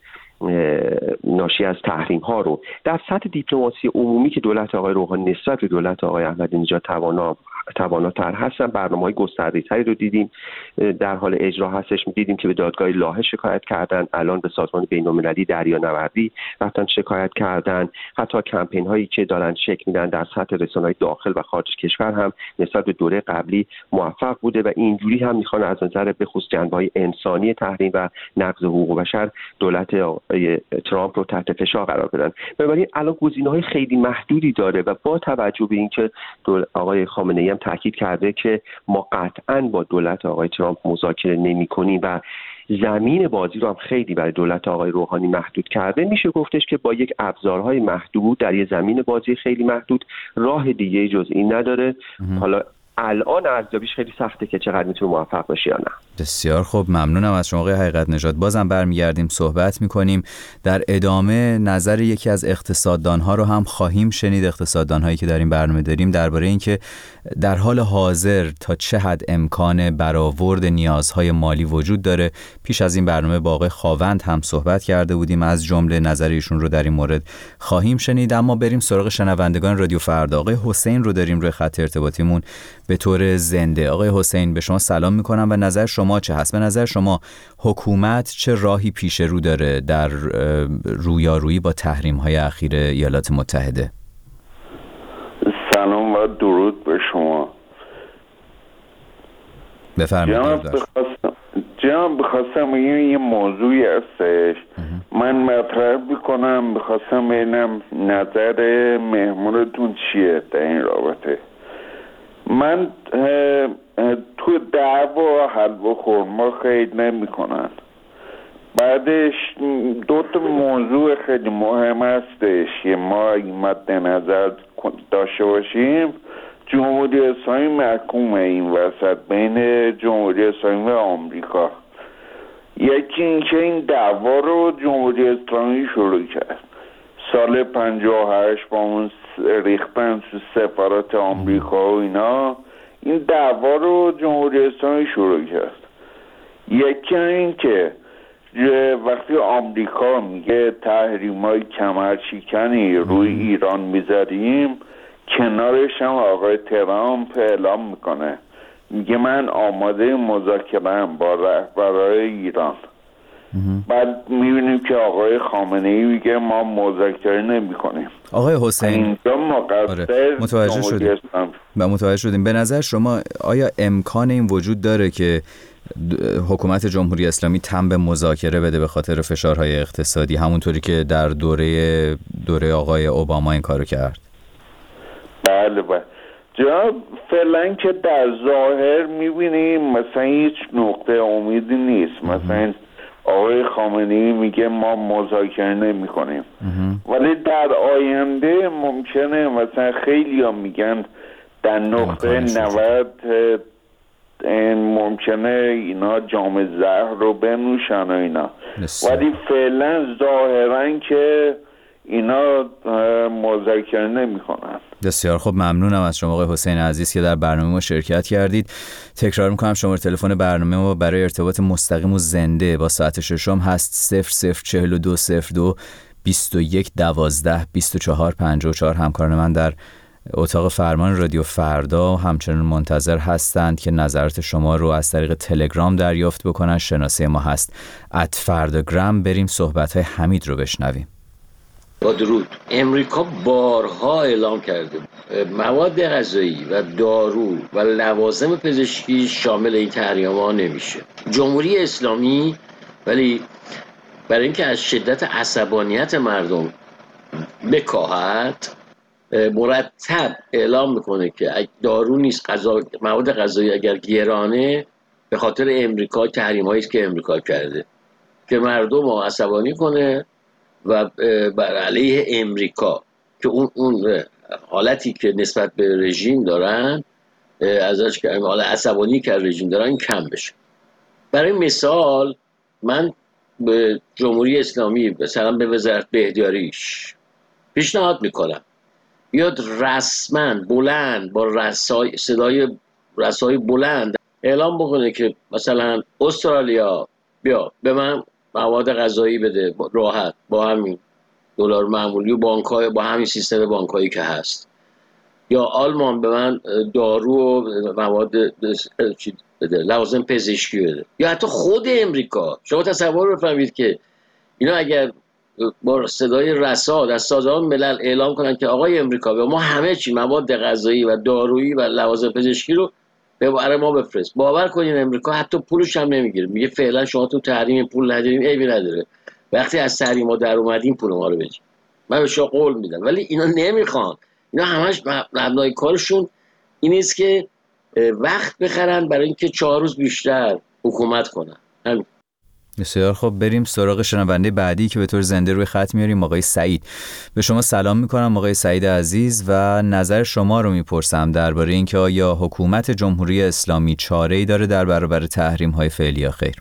Speaker 6: ناشی از تحریم ها رو. در سطح دیپلماسی عمومی که دولت آقای روحانی نسبت به دولت آقای احمدی نژاد توانا تواناتر هستن، برنامه‌های گسترده‌تری رو دیدیم در حال اجرا هستش. دیدیم که به دادگاه لاهه شکایت کردن، الان به سازمان بین‌المللی دریانوردی رفتن شکایت کردن، حتی کمپین هایی که دارن شکل میدن در سطح رسانه‌های داخل و خارج کشور هم نسبت به دوره قبلی موفق بوده و اینجوری هم میخوان از نظر به خصوص جنبه‌های انسانی تحریم و نقض حقوق بشر دولت ترامپ رو تحت فشار قرار بدن. بنابراین الان گزینه‌های خیلی محدودی داره و با توجه به اینکه آقای خامنه‌ای هم تاکید کرده که ما قطعاً با دولت آقای ترامپ مذاکره نمی‌کنیم و زمین بازی رو هم خیلی برای دولت آقای روحانی محدود کرده، میشه گفتش که با یک ابزارهای محدود در یک زمین بازی خیلی محدود راه دیگه جز این نداره. حالا الان ارزیابیش خیلی سخته که چقدر میتونه موفق باشه یا نه.
Speaker 5: بسیار خوب، ممنونم از شما آقای حقیقت نژاد. بازم برمیگردیم صحبت میکنیم. در ادامه نظر یکی از اقتصاددانها رو هم خواهیم شنید، اقتصاددانهایی که در این برنامه داریم، درباره اینکه در حال حاضر تا چه حد امکان برآورد نیازهای مالی وجود داره. پیش از این برنامه با آقای خاوند هم صحبت کرده بودیم، از جمله نظر ایشون رو در این مورد خواهیم شنید. اما بریم سراغ شنوندگان رادیو فردا. آقای حسین رو داریم روی خط ارتباطیمون به طور زنده. آقای حسین، به شما سلام میکنم و نظر شما چه هست؟ به نظر شما حکومت چه راهی پیش رو داره در رویارویی با تحریم های اخیر ایالات متحده؟
Speaker 4: سلام و درود به شما.
Speaker 5: بفرمایید.
Speaker 4: جناب بخواستم بگم یه موضوعی هستش من مطرح بکنم، بخواستم ببینم نظر مهمونتون چیه در این رابطه. من تو دعوا حلوا و خرما خیلی نمی کنن. بعدش دو تا موضوع خیلی مهم هستش که ما اگه مد نظر داشته باشیم. جمهوری اسلامی محکوم این وسط بین جمهوری اسلامی و آمریکا. یکی اینکه این دعوا رو جمهوری اسلامی شروع کرد سال پنجاه و هشت با اون ریختن تو سفارت آمریکا و اینا. این دعوا رو جمهوری اسلامی شروع کرد. یکی این که وقتی آمریکا میگه تحریم‌های کمرشکنی روی ایران میذاریم، کنارش هم آقای ترامپ اعلام میکنه، میگه من آماده مذاکره‌ام با رهبرای ایران. بعد میبینیم که آقای خامنه‌ای میگه ما مذاکره نمیکنیم.
Speaker 5: آقای حسین، آره. متوجه شدیم و متوجه شدیم. به نظر شما آیا امکان این وجود داره که حکومت جمهوری اسلامی تن به مذاکره بده به خاطر فشارهای اقتصادی، همونطوری که در دوره دوره آقای اوباما این کارو کرد؟
Speaker 4: بله بله جناب، فعلا که در ظاهر میبینیم مثلا هیچ نقطه امیدی نیست. مثلا آقای خامنه‌ای میگه ما مذاکره نمی کنیم، ولی در آینده ممکنه مثلا خیلی ها میگن در نقطه نود ممکنه اینا جام زهر رو بنوشن و اینا، ولی فعلا ظاهرا که اینا مذاکره نمی کنن.
Speaker 5: بسیار خب، ممنونم از شما آقای حسین عزیز که در برنامه ما شرکت کردید. تکرار میکنم شماره تلفن برنامه ما برای ارتباط مستقیم و زنده با ساعت ششم هست صفر صفر چهل و دو صفر دو بیست و یک دوازده بیست و چهار پنجاه و چهار. همکاران من در اتاق فرمان رادیو فردا همچنان منتظر هستند که نظرات شما رو از طریق تلگرام دریافت بکنن. شناسه ما هست ات فرداگرام. بریم صحبت‌های حمید رو بشنویم.
Speaker 15: با درود. امریکا بارها اعلام کرده مواد غذایی و دارو و لوازم پزشکی شامل این تحریم‌ها نمیشه. جمهوری اسلامی ولی برای اینکه از شدت عصبانیت مردم بکاهد مرتب اعلام میکنه که دارو نیست، غذا مواد غذایی اگر گرانه به خاطر امریکا تحریم‌هایی است که امریکا کرده که مردم رو عصبانی کنه و بر علیه امریکا که اون اون حالتی که نسبت به رژیم دارن ازش که حالا عصبانی که رژیم دارن کم بشه. برای مثال من به جمهوری اسلامی مثلا به وزارت بهداریش پیشنهاد میکنم بیاد رسما بلند با رسای صدای رسای بلند اعلام بکنه که مثلا استرالیا بیا به من مواد غذایی بده راحت با همین دلار معمولی و بانک‌های با همین سیستم بانکایی که هست، یا آلمان به من دارو و مواد بده، لوازم پزشکی بده، یا حتی خود امریکا. شما تصور بفرمایید که اینا اگر با صدای رسا در سازمان ملل اعلام کنن که آقای امریکا به ما همه چی مواد غذایی و دارویی و لوازم پزشکی رو برای ما بفرست، باور کنین امریکا حتی پولش هم نمیگیره، میگه فعلا شما تو تحریم پول نداریم، عیبی نداره، وقتی از تحریم ما در اومدیم پول ما رو بدید، من به شما قول میدم. ولی اینا نمیخوان. اینا همش مبنای کارشون این است که وقت بخرن برای اینکه چهار روز بیشتر حکومت کنن. همین.
Speaker 5: بسیار خب، بریم سراغ شنونده بعدی که به طور زنده روی خط میاریم، آقای سعید. به شما سلام میکنم آقای سعید عزیز و نظر شما رو میپرسم درباره اینکه آیا حکومت جمهوری اسلامی چاره‌ای داره در برابر تحریم‌های فعلی یا خیر؟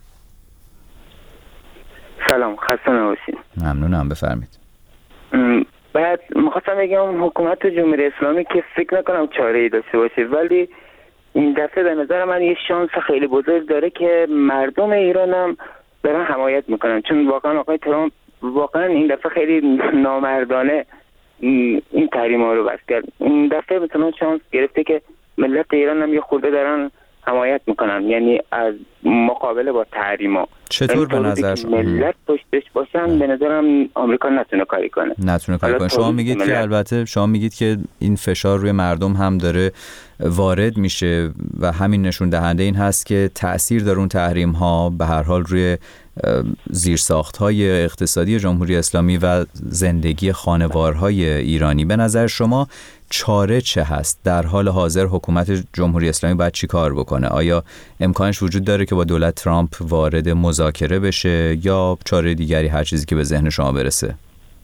Speaker 3: سلام، خسته نباشید.
Speaker 5: ممنونم، بفرمایید.
Speaker 3: بعد میخواستم بگم حکومت جمهوری اسلامی که فکر نکنم چاره‌ای داشته باشه، ولی این دفعه به نظر من یه شانس خیلی بزرگ داره که مردم ایران هم برن حمایت میکنن، چون واقعا آقای ترامپ واقعا این دفعه خیلی نامردانه این تحریم‌ها رو بس کرد. این دفعه مثلا شانس گرفته که ملت ایران هم یه خورده دارن حمایت میکنن، یعنی از مقابله با تحریم‌ها.
Speaker 5: چطور به نظر شما
Speaker 3: ملت پشتش باشن؟ به نظرم آمریکا نتونه کاری کنه.
Speaker 5: نتونه کاری کنه. شما میگید ملت. که البته شما میگید که این فشار روی مردم هم داره وارد میشه و همین نشون دهنده این هست که تأثیر داره اون تحریم ها به هر حال روی زیرساخت‌های اقتصادی جمهوری اسلامی و زندگی خانوارهای ایرانی. به نظر شما چاره چه هست؟ در حال حاضر حکومت جمهوری اسلامی باید چی کار بکنه؟ آیا امکانش وجود داره که با دولت ترامپ وارد مذاکره بشه یا چاره دیگری، هر چیزی که به ذهن شما برسه؟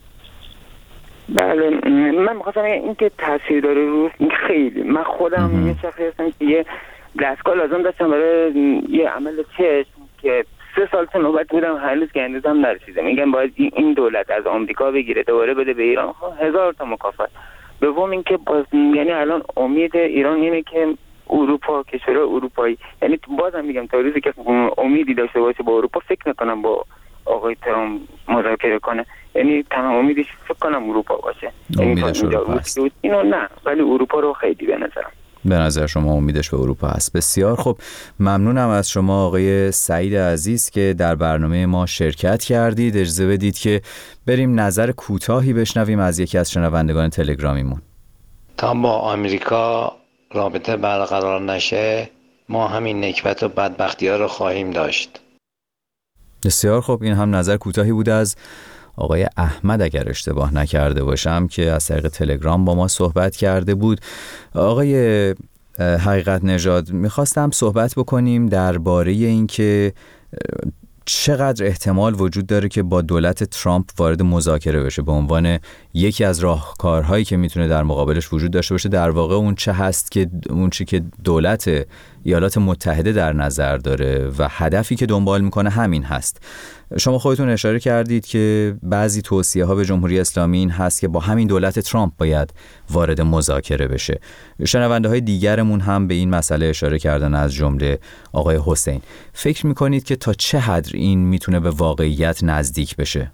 Speaker 3: بله، من می‌خواستم این که تاثیر داره رو خیلی. من خودم یه شخصی هستم که یه دستگاه لازم داشتم برای یه عمل چشم که سه سال تا نوبت بودم، هنوز که هنوزم نرسیدم. میگن باید این دولت از آمریکا بگیره دوباره بده به ایران، هزار تا مکافات. دوم این که باز یعنی الان امید ایران اینه که اروپا، کشورهای اروپایی، یعنی بازم میگم تا روزی که امیدی داشته باشه با اروپا، فکر نکنم با آقای ترامپ مذاکره کنه. یعنی تمام امیدش فکر کنم اروپا باشه.
Speaker 5: امیدش اروپا هست.
Speaker 3: اینو نه، ولی اروپا رو خیلی به نظرم.
Speaker 5: به نظر شما امیدش به اروپا هست. بسیار خب، ممنونم از شما آقای سعید عزیز که در برنامه ما شرکت کردید. اجازه بدید که بریم نظر کوتاهی بشنویم از یکی از شنوندگان تلگرامیمون.
Speaker 16: تا با آمریکا رابطه برقرار نشه، ما همین نکبت و بدبختی ها رو خواهیم داشت.
Speaker 5: بسیار خب، این هم نظر کوتاهی بود از آقای احمد اگر اشتباه نکرده باشم که از طریق تلگرام با ما صحبت کرده بود. آقای حقیقت نژاد، میخواستم صحبت بکنیم درباره اینکه چقدر احتمال وجود داره که با دولت ترامپ وارد مذاکره بشه به عنوان یکی از راهکارهایی که میتونه در مقابلش وجود داشته باشه. در واقع اون چه هست که اون چی که دولت ایالات متحده در نظر داره و هدفی که دنبال میکنه همین هست. شما خودتون اشاره کردید که بعضی توصیه ها به جمهوری اسلامی این هست که با همین دولت ترامپ باید وارد مذاکره بشه. شنونده های دیگرمون هم به این مسئله اشاره کردن، از جمله آقای حسین. فکر میکنید که تا چه حد این میتونه به واقعیت نزدیک بشه؟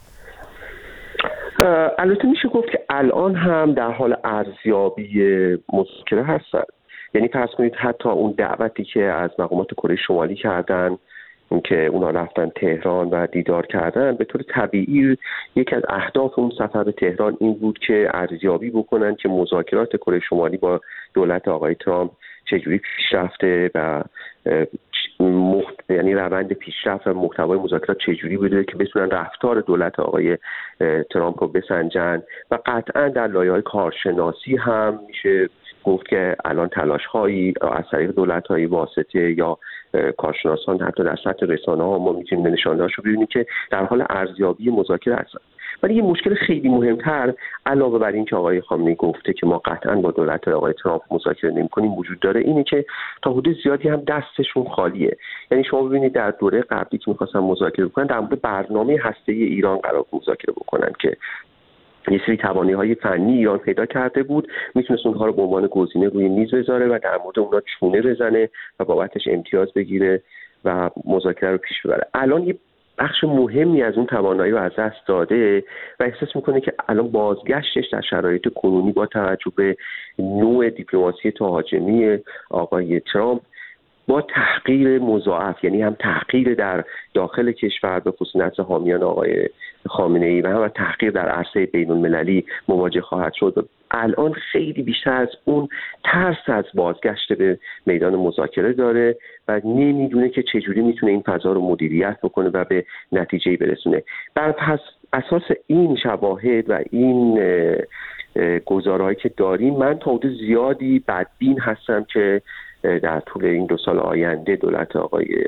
Speaker 6: البته میشه گفت که الان هم در حال ارزیابی مذاکره هستن. یعنی فرض کنید حتی اون دعوتی که از مقامات کره شمالی کردن، اون که اونا رفتن تهران و دیدار کردن، به طور طبیعی یکی از اهداف اون سفر به تهران این بود که ارزیابی بکنن که مذاکرات کره شمالی با دولت آقای ترامپ چجوری پیش رفته و مخت... یعنی روند پیشرفت و محتوای مذاکرات چجوری بوده که بتونن رفتار دولت آقای ترامپ رو بسنجن. و قطعا در لایه‌های کارشناسی هم میشه گفت که الان تلاش‌هایی از طریق دولت‌های واسطه یا کارشناسان حتی در سطح رسانه‌ها ما میتونیم نشانه‌هاش رو ببینیم که در حال ارزیابی مذاکره هستن. ولی یه مشکل خیلی مهمتر علاوه بر این که آقای خامنه‌ای گفته که ما قطعاً با دولت آقای ترامپ مذاکره نمی‌کنیم وجود داره، اینه که تا حدود زیادی هم دستشون خالیه. یعنی شما ببینید در دوره قبلی که می‌خواستن مذاکره بکنن در مورد برنامه هسته‌ای ایران قرار مذاکره بکنن که یه سری توانایی‌های فنی ایران پیدا کرده بود، میتونست اونها رو به عنوان گزینه روی میز بذاره و در مورد اونها چونه بزنه و بابتش امتیاز بگیره و مذاکره رو پیش ببره. الان یه بخش مهمی از اون توانایی رو از دست داده و احساس میکنه که الان بازگشتش در شرایط کنونی با توجه به نوع دیپلماسی تهاجمی آقای ترامپ با تحقیر مضاعف، یعنی هم تحقیر در داخل کشور به خصوص حامیان آقای خامنه‌ای و هم تحقیر در عرصه بین‌المللی مواجه خواهد شد. الان خیلی بیشتر از اون ترس از بازگشت به میدان مذاکره داره و نمیدونه که چجوری میتونه این فضا رو مدیریت بکنه و به نتیجه‌ای برسونه. بر پس اساس این شواهد و این گزارهایی که داریم، من تا حد زیادی بدبین هستم که در طول این دو سال آینده دولت آقای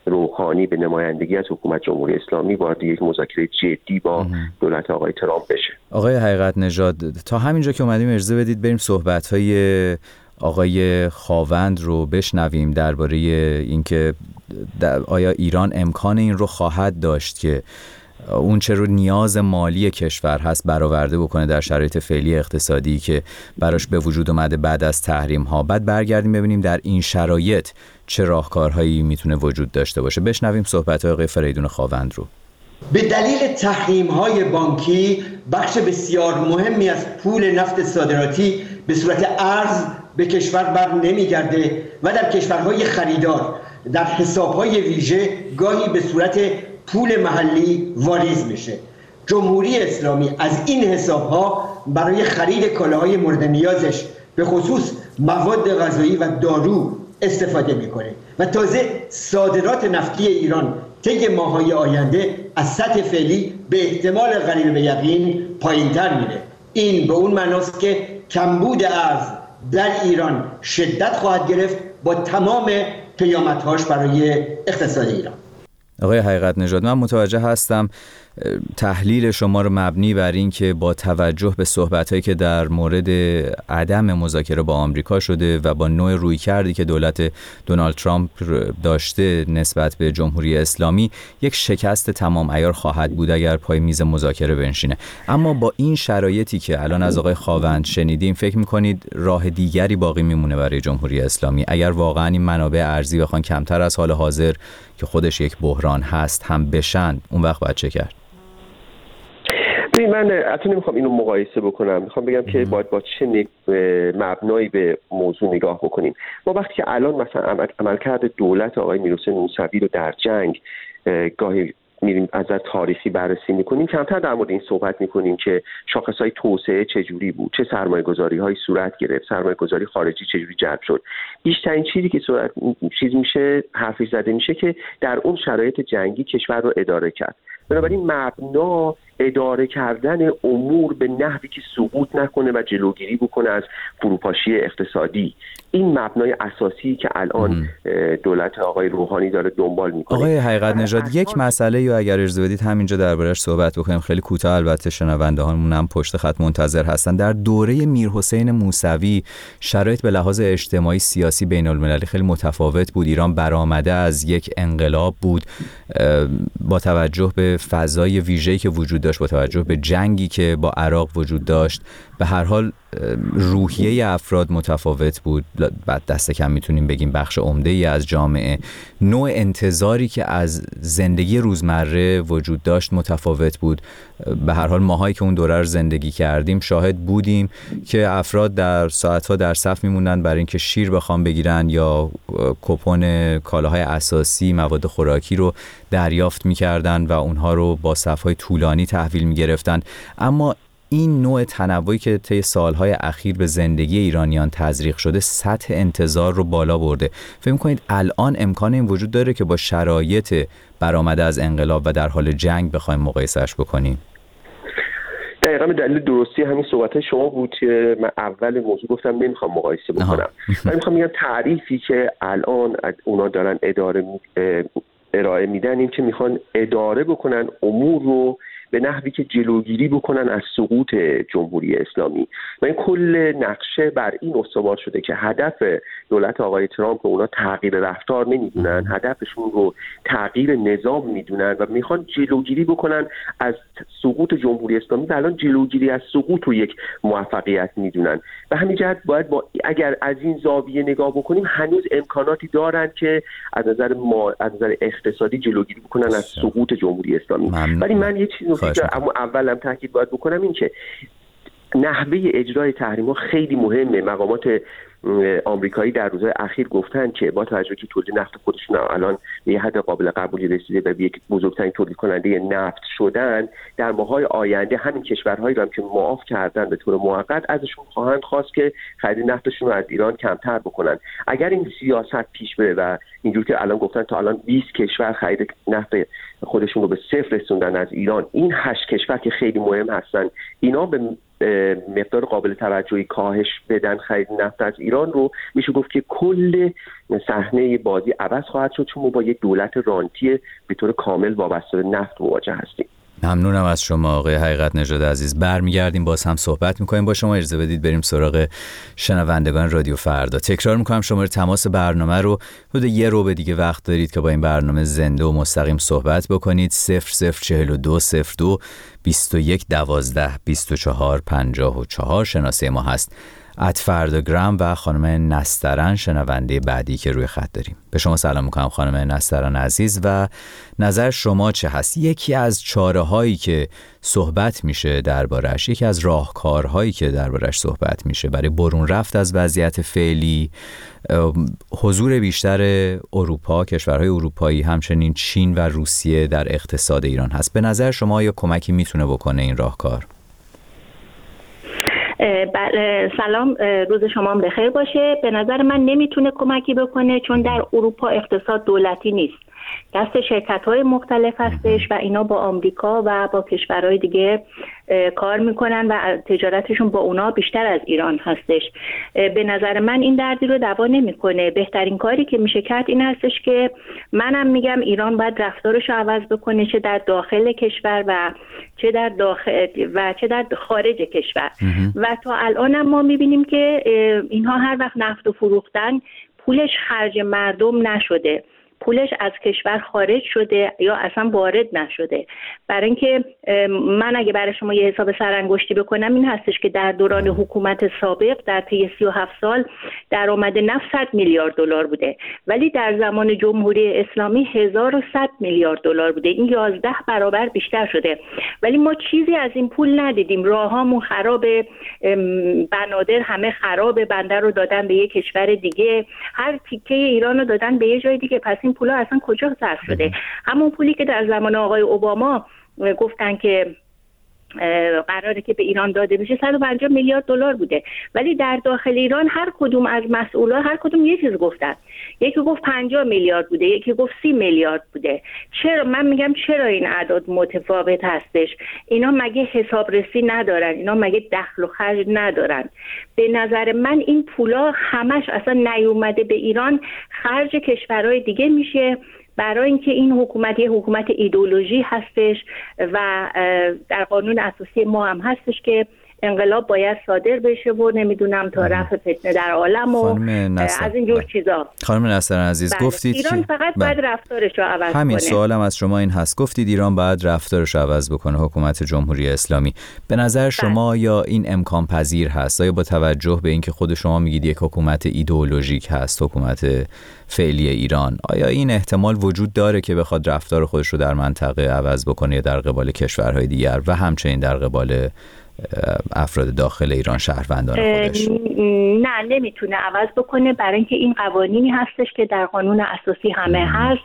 Speaker 6: روحانی به نمایندگی از حکومت جمهوری اسلامی وارد یک مذاکره جدی با دولت آقای ترامپ بشه.
Speaker 5: آقای حقیقت نژاد، تا همینجا که اومدیم اجازه بدید بریم صحبت‌های آقای خاوند رو بشنویم درباره اینکه آیا ایران امکان این رو خواهد داشت که اون چه رو نیاز مالی کشور هست برآورده بکنه در شرایط فعلی اقتصادی که براش به وجود اومده بعد از تحریم ها. بعد برگردیم ببینیم در این شرایط چه راهکارهایی میتونه وجود داشته باشه. بشنویم صحبت آقای فریدون خاوند رو.
Speaker 17: به دلیل تحریم های بانکی بخش بسیار مهمی از پول نفت صادراتی به صورت ارز به کشور بر نمیگرده و در کشورهای خریدار در حسابهای ویژه گاهی به صورت پول محلی واریز میشه. جمهوری اسلامی از این حسابها برای خرید کالاهای مورد نیازش به خصوص مواد غذایی و دارو استفاده میکنه و تازه صادرات نفتی ایران طی ماه‌های آینده از سطح فعلی به احتمال قریب به یقین پایین‌تر میره. این به اون معناست که کمبود ارز در ایران شدت خواهد گرفت با تمام پیامدهاش برای اقتصاد ایران.
Speaker 5: آقای حقیقت نژاد، من متوجه هستم تحلیل شما رو مبنی بر این که با توجه به صحبت‌هایی که در مورد عدم مذاکره با آمریکا شده و با نوع رویکردی که دولت دونالد ترامپ داشته نسبت به جمهوری اسلامی یک شکست تمام عیار خواهد بود اگر پای میز مذاکره بنشینه. اما با این شرایطی که الان از آقای خاوند شنیدیم، فکر می‌کنید راه دیگری باقی میمونه برای جمهوری اسلامی اگر واقعا این منابع ارزی بخوان کمتر از حال حاضر که خودش یک بحران هست هم بشن؟ اون وقت باید چه کرد؟
Speaker 6: من اصلا نمیخوام اینو مقایسه بکنم، میخوام بگم که باید با چه مبنایی به موضوع نگاه بکنیم. ما وقتی که الان مثلا عمل, عملکرد دولت آقای میرحسین موسوی رو در جنگ گاهی میریم از نظر تاریخی بررسی میکنیم، کمتر در مورد این صحبت میکنیم که شاخصهای توسعه چجوری بود، چه سرمایه‌گذاری هایی صورت گرفت، سرمایه‌گذاری خارجی چجوری جلب شد. بیشترین چیزی که صورت چیز میشه حرفی زده میشه که در اون شرایط جنگی کشور رو اداره کرد. بنابراین مبنا اداره کردن امور به نحوی که سقوط نکنه و جلوگیری بکنه از فروپاشی اقتصادی، این مبنای اساسی که الان دولت آقای روحانی داره دنبال میکنه.
Speaker 5: آقای حقیقت نژاد، یک مسئله یا اگر اجازه بدید همینجا دربارش صحبت بکنیم، خیلی کوتاه، البته شنونده هامون هم پشت خط منتظر هستن. در دوره میرحسین موسوی شرایط به لحاظ اجتماعی سیاسی بین المللی خیلی متفاوت بود. ایران برآمده از یک انقلاب بود، با توجه به فضای ویژه‌ای که وجود داشت، با توجه به جنگی که با عراق وجود داشت، به هر حال روحیه افراد متفاوت بود. بعد دست کم میتونیم بگیم بخش عمده‌ای از جامعه، نوع انتظاری که از زندگی روزمره وجود داشت متفاوت بود. به هر حال ماهایی که اون دوره رو زندگی کردیم شاهد بودیم که افراد در ساعتها در صف میموندن برای اینکه شیر بخوام بگیرن یا کوپن کالاهای اساسی، مواد خوراکی رو دریافت میکردن و اونها رو با صف‌های طولانی تحویل میگرفتن. اما این نوع تنوعی که طی سالهای اخیر به زندگی ایرانیان تزریق شده سطح انتظار رو بالا برده. فکر می‌کنید الان امکان این وجود داره که با شرایط برآمده از انقلاب و در حال جنگ بخوایم مقایسه‌اش بکنیم؟
Speaker 6: دقیقاً به دلیل درستی همین صحبت‌های شما بود که من اول موضوع گفتم نمیخوام مقایسه بکنم. من میخوام بگم تعریفی که الان اونا دارن اداره ارائه میدن این که میخوان اداره بکنن امور رو به نحوی که جلوگیری بکنن از سقوط جمهوری اسلامی و این کل نقشه بر این استوار شده که هدف دولت آقای ترامپ رو اونا تغییر رفتار نمیدونن، هدفشون رو تغییر نظام میدونن و میخوان جلوگیری بکنن از سقوط جمهوری اسلامی و الان جلوگیری از سقوط رو یک موفقیت میدونن. و همین جهت باید با اگر از این زاویه نگاه بکنیم هنوز امکاناتی دارن که از نظر ما از نظر اقتصادی جلوگیری بکنن از سقوط جمهوری اسلامی. ولی من یه چیز که اما اولم تاکید باید بکنم این که نحوه اجرای تحریم‌ها خیلی مهمه. مقامات آمریکایی در روزهای اخیر گفتن که با توجه که تولید نفت خودشون الان به یه حد قابل قبولی رسیده و به یک بزرگترین تولید کننده نفت شدن، در ماه‌های آینده همین کشورهایی رو هم که معاف کردن به طور موقت ازشون خواهند خواست که خرید نفتشون رو از ایران کمتر بکنن. اگر این سیاست پیش بره و اینجور که الان گفتن تا الان بیست کشور خرید نفت خودشون رو به صفر رسوندن از ایران، این هشت کشور که خیلی مهم هستن اینا به مقدار قابل توجهی کاهش بدن خرید نفت از ایران، ایران رو میشه گفت که کل صحنه بازی عوض خواهد شد، چون ما با یک دولت رانتی به طور کامل وابسته به نفت مواجه هستیم.
Speaker 5: ممنونم از شما آقای حقیقت نژاد عزیز. برمیگردیم باز هم صحبت میکنیم با شما. اجازه بدید بریم سراغ شنوندگان رادیو فردا. تکرار میکنم شماره تماس برنامه رو، حدود یه رو به دیگه وقت دارید که با این برنامه زنده و مستقیم صحبت بکنید. صفر صفر چهل و دو صفر دو بیست و یک دوازده بیست و چهار پنجاه و چهار شناسه ما هست. ات فرداگرام و خانم نسترن شنونده بعدی که روی خط داریم. به شما سلام میکنم خانم نسترن عزیز و نظر شما چه هست؟ یکی از چاره هایی که صحبت میشه دربارش، یکی از راهکارهایی که دربارش صحبت میشه برای برون رفت از وضعیت فعلی، حضور بیشتر اروپا، کشورهای اروپایی همچنین چین و روسیه در اقتصاد ایران هست. به نظر شما یا کمکی میتونه بکنه این راهکار؟
Speaker 18: سلام، روز شما هم بخیر باشه. به نظر من نمیتونه کمکی بکنه، چون در اروپا اقتصاد دولتی نیست، دست شرکت‌های مختلف هستش و اینا با آمریکا و با کشورهای دیگه کار میکنن و تجارتشون با اونا بیشتر از ایران هستش. به نظر من این دردی رو دوا نمیکنه. بهترین کاری که میشه کرد این هستش که منم میگم ایران باید رفتارش رو عوض بکنه، چه در داخل کشور و چه در داخل و چه در خارج کشور. و تا الان ما میبینیم که اینها هر وقت نفت رو فروختن پولش خرج مردم نشده، پولش از کشور خارج شده یا اصلا وارد نشده. برای اینکه من اگه برای شما یه حساب سرانگشتی بکنم این هستش که در دوران حکومت سابق در طی سی و هفت سال درآمد نفت صد میلیارد دلار بوده، ولی در زمان جمهوری اسلامی هزار و صد میلیارد دلار بوده. این یازده برابر بیشتر شده، ولی ما چیزی از این پول ندیدیم. راهامون خرابه، بنادر همه خرابه، بندر رو دادن به یک کشور دیگه، هر تیکه ایران رو دادن به یه جای دیگه. پس این پولا اصلا کجا صرف شده؟ همون پولی که در زمان آقای اوباما گفتن که قراره که به ایران داده بشه صد و پنجاه میلیارد دلار بوده، ولی در داخل ایران هر کدوم از مسئولا هر کدوم یه چیز گفتن. یکی گفت پنجاه میلیارد بوده، یکی گفت سی میلیارد بوده. چرا؟ من میگم چرا این اعداد متفاوت هستش؟ اینا مگه حسابرسی ندارن؟ اینا مگه دخل و خرج ندارن؟ به نظر من این پولا همش اصلا نیومده به ایران، خرج کشورهای دیگه میشه، برای اینکه این حکومت یه حکومت ایدئولوژی هستش و در قانون اساسی ما هم هستش که انقلاب باید صادر بشه و نمیدونم تا رفع فتنه در عالم و از این جور چیزا.
Speaker 5: خانم نسترن عزیز بله. گفتید
Speaker 18: ایران فقط باید رفتارش رو عوض
Speaker 5: همین
Speaker 18: کنه.
Speaker 5: سوالم از شما این هست، گفتید ایران باید رفتارش رو عوض بکنه، حکومت جمهوری اسلامی. به نظر شما بله. یا این امکان پذیر هست؟ آیا با توجه به اینکه خود شما میگید یک حکومت ایدئولوژیک هست حکومت فعلی ایران، آیا این احتمال وجود داره که بخواد رفتار خودش رو در منطقه عوض بکنه یا در قبال کشورهای دیگر و همچنین در قبال افراد داخل ایران، شهروندان خودش؟
Speaker 18: نه، نمیتونه عوض بکنه، برای اینکه این قوانینی هستش که در قانون اساسی همه هست.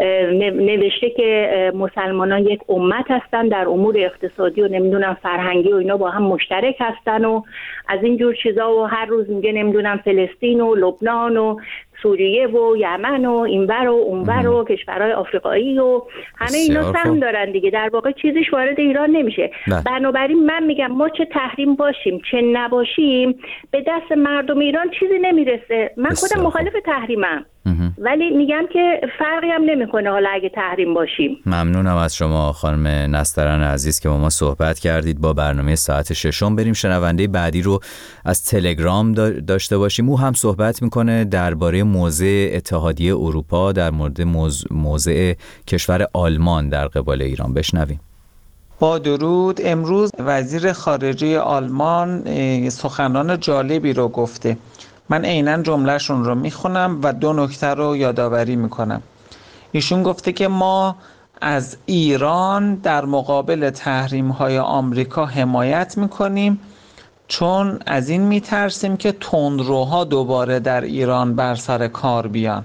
Speaker 18: نوشته که مسلمانان یک امت هستن، در امور اقتصادی و نمیدونم فرهنگی و اینا با هم مشترک هستن و از این جور چیزا، و هر روز میگه نمیدونم فلسطین و لبنان و سوریه و یمن و اینور و اونور و کشورهای آفریقایی و همه اینا سهم دارن دیگه. در واقع چیزیش وارد ایران نمیشه. بنابراین من میگم ما چه تحریم باشیم چه نباشیم به دست مردم ایران چیزی نمیرسه. من خودم مخالف تحریمم، ولی میگم که فرقی هم نمیکنه حالا اگه تحریم باشیم.
Speaker 5: ممنونم از شما خانم نسترن عزیز که با ما صحبت کردید. با برنامه ساعت ششم بریم شنونده بعدی رو از تلگرام داشته باشیم. او هم صحبت میکنه درباره موضع اتحادیه اروپا در مورد موضع کشور آلمان در قبال ایران. بشنویم.
Speaker 19: با درود. امروز وزیر خارجه آلمان سخنان جالبی رو گفته. من عیناً جملهشون رو میخونم و دو نکته رو یادآوری میکنم. ایشون گفته که ما از ایران در مقابل تحریم‌های آمریکا حمایت میکنیم، چون از این میترسیم که تندروها دوباره در ایران بر سر کار بیان.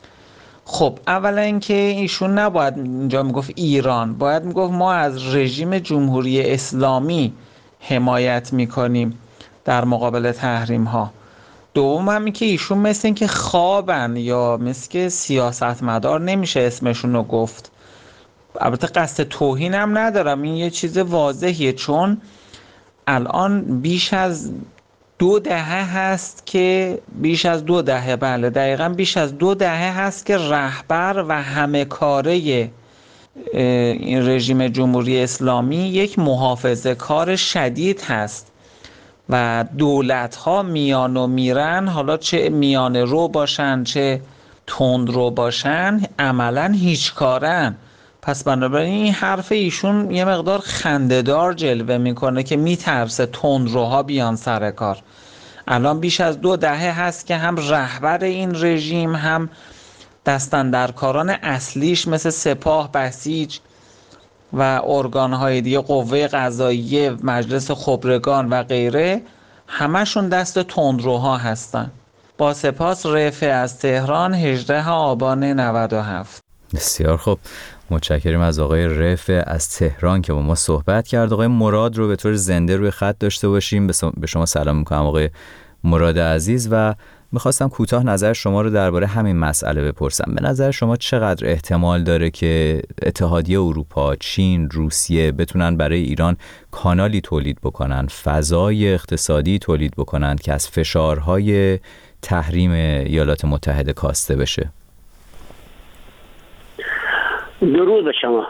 Speaker 19: خب اولا اینکه ایشون نباید اینجا میگفت ایران، باید میگفت ما از رژیم جمهوری اسلامی حمایت میکنیم در مقابل تحریم ها. دوم هم این که ایشون مثل این که خوابن یا مثل که سیاستمدار نمیشه اسمشون رو گفت. البته قصد توهین هم ندارم، این یه چیز واضحیه، چون الان بیش از دو دهه هست که بیش از دو دهه بله دقیقاً بیش از دو دهه هست که رهبر و همه کاره این رژیم جمهوری اسلامی یک محافظه کار شدید هست و دولت ها میان و میرن، حالا چه میان رو باشن چه تند رو باشن، عملا هیچ کارن. پس بنابراین این حرف ایشون یه مقدار خنده‌دار جلوه میکنه که میترسه تندروها بیان سر کار. الان بیش از دو دهه هست که هم رهبر این رژیم هم دستاندرکاران اصلیش مثل سپاه، بسیج و ارگان‌های دیگه، قوه قضاییه، مجلس خبرگان و غیره، همشون دست تندروها هستن. با سپاس. رفع از تهران، هجدهم آبان نود و هفت.
Speaker 5: بسیار خوب، متشکرم از آقای رفع از تهران که با ما صحبت کرد. آقای مراد رو به طور زنده روی خط داشته باشیم. به شما سلام میکنم آقای مراد عزیز و میخواستم کوتاه نظر شما رو درباره همین مسئله بپرسم. به نظر شما چقدر احتمال داره که اتحادیه اروپا، چین، روسیه بتونن برای ایران کانالی تولید بکنن، فضای اقتصادی تولید بکنن که از فشارهای تحریم ایالات متحده کاسته بشه؟
Speaker 20: درود به شما.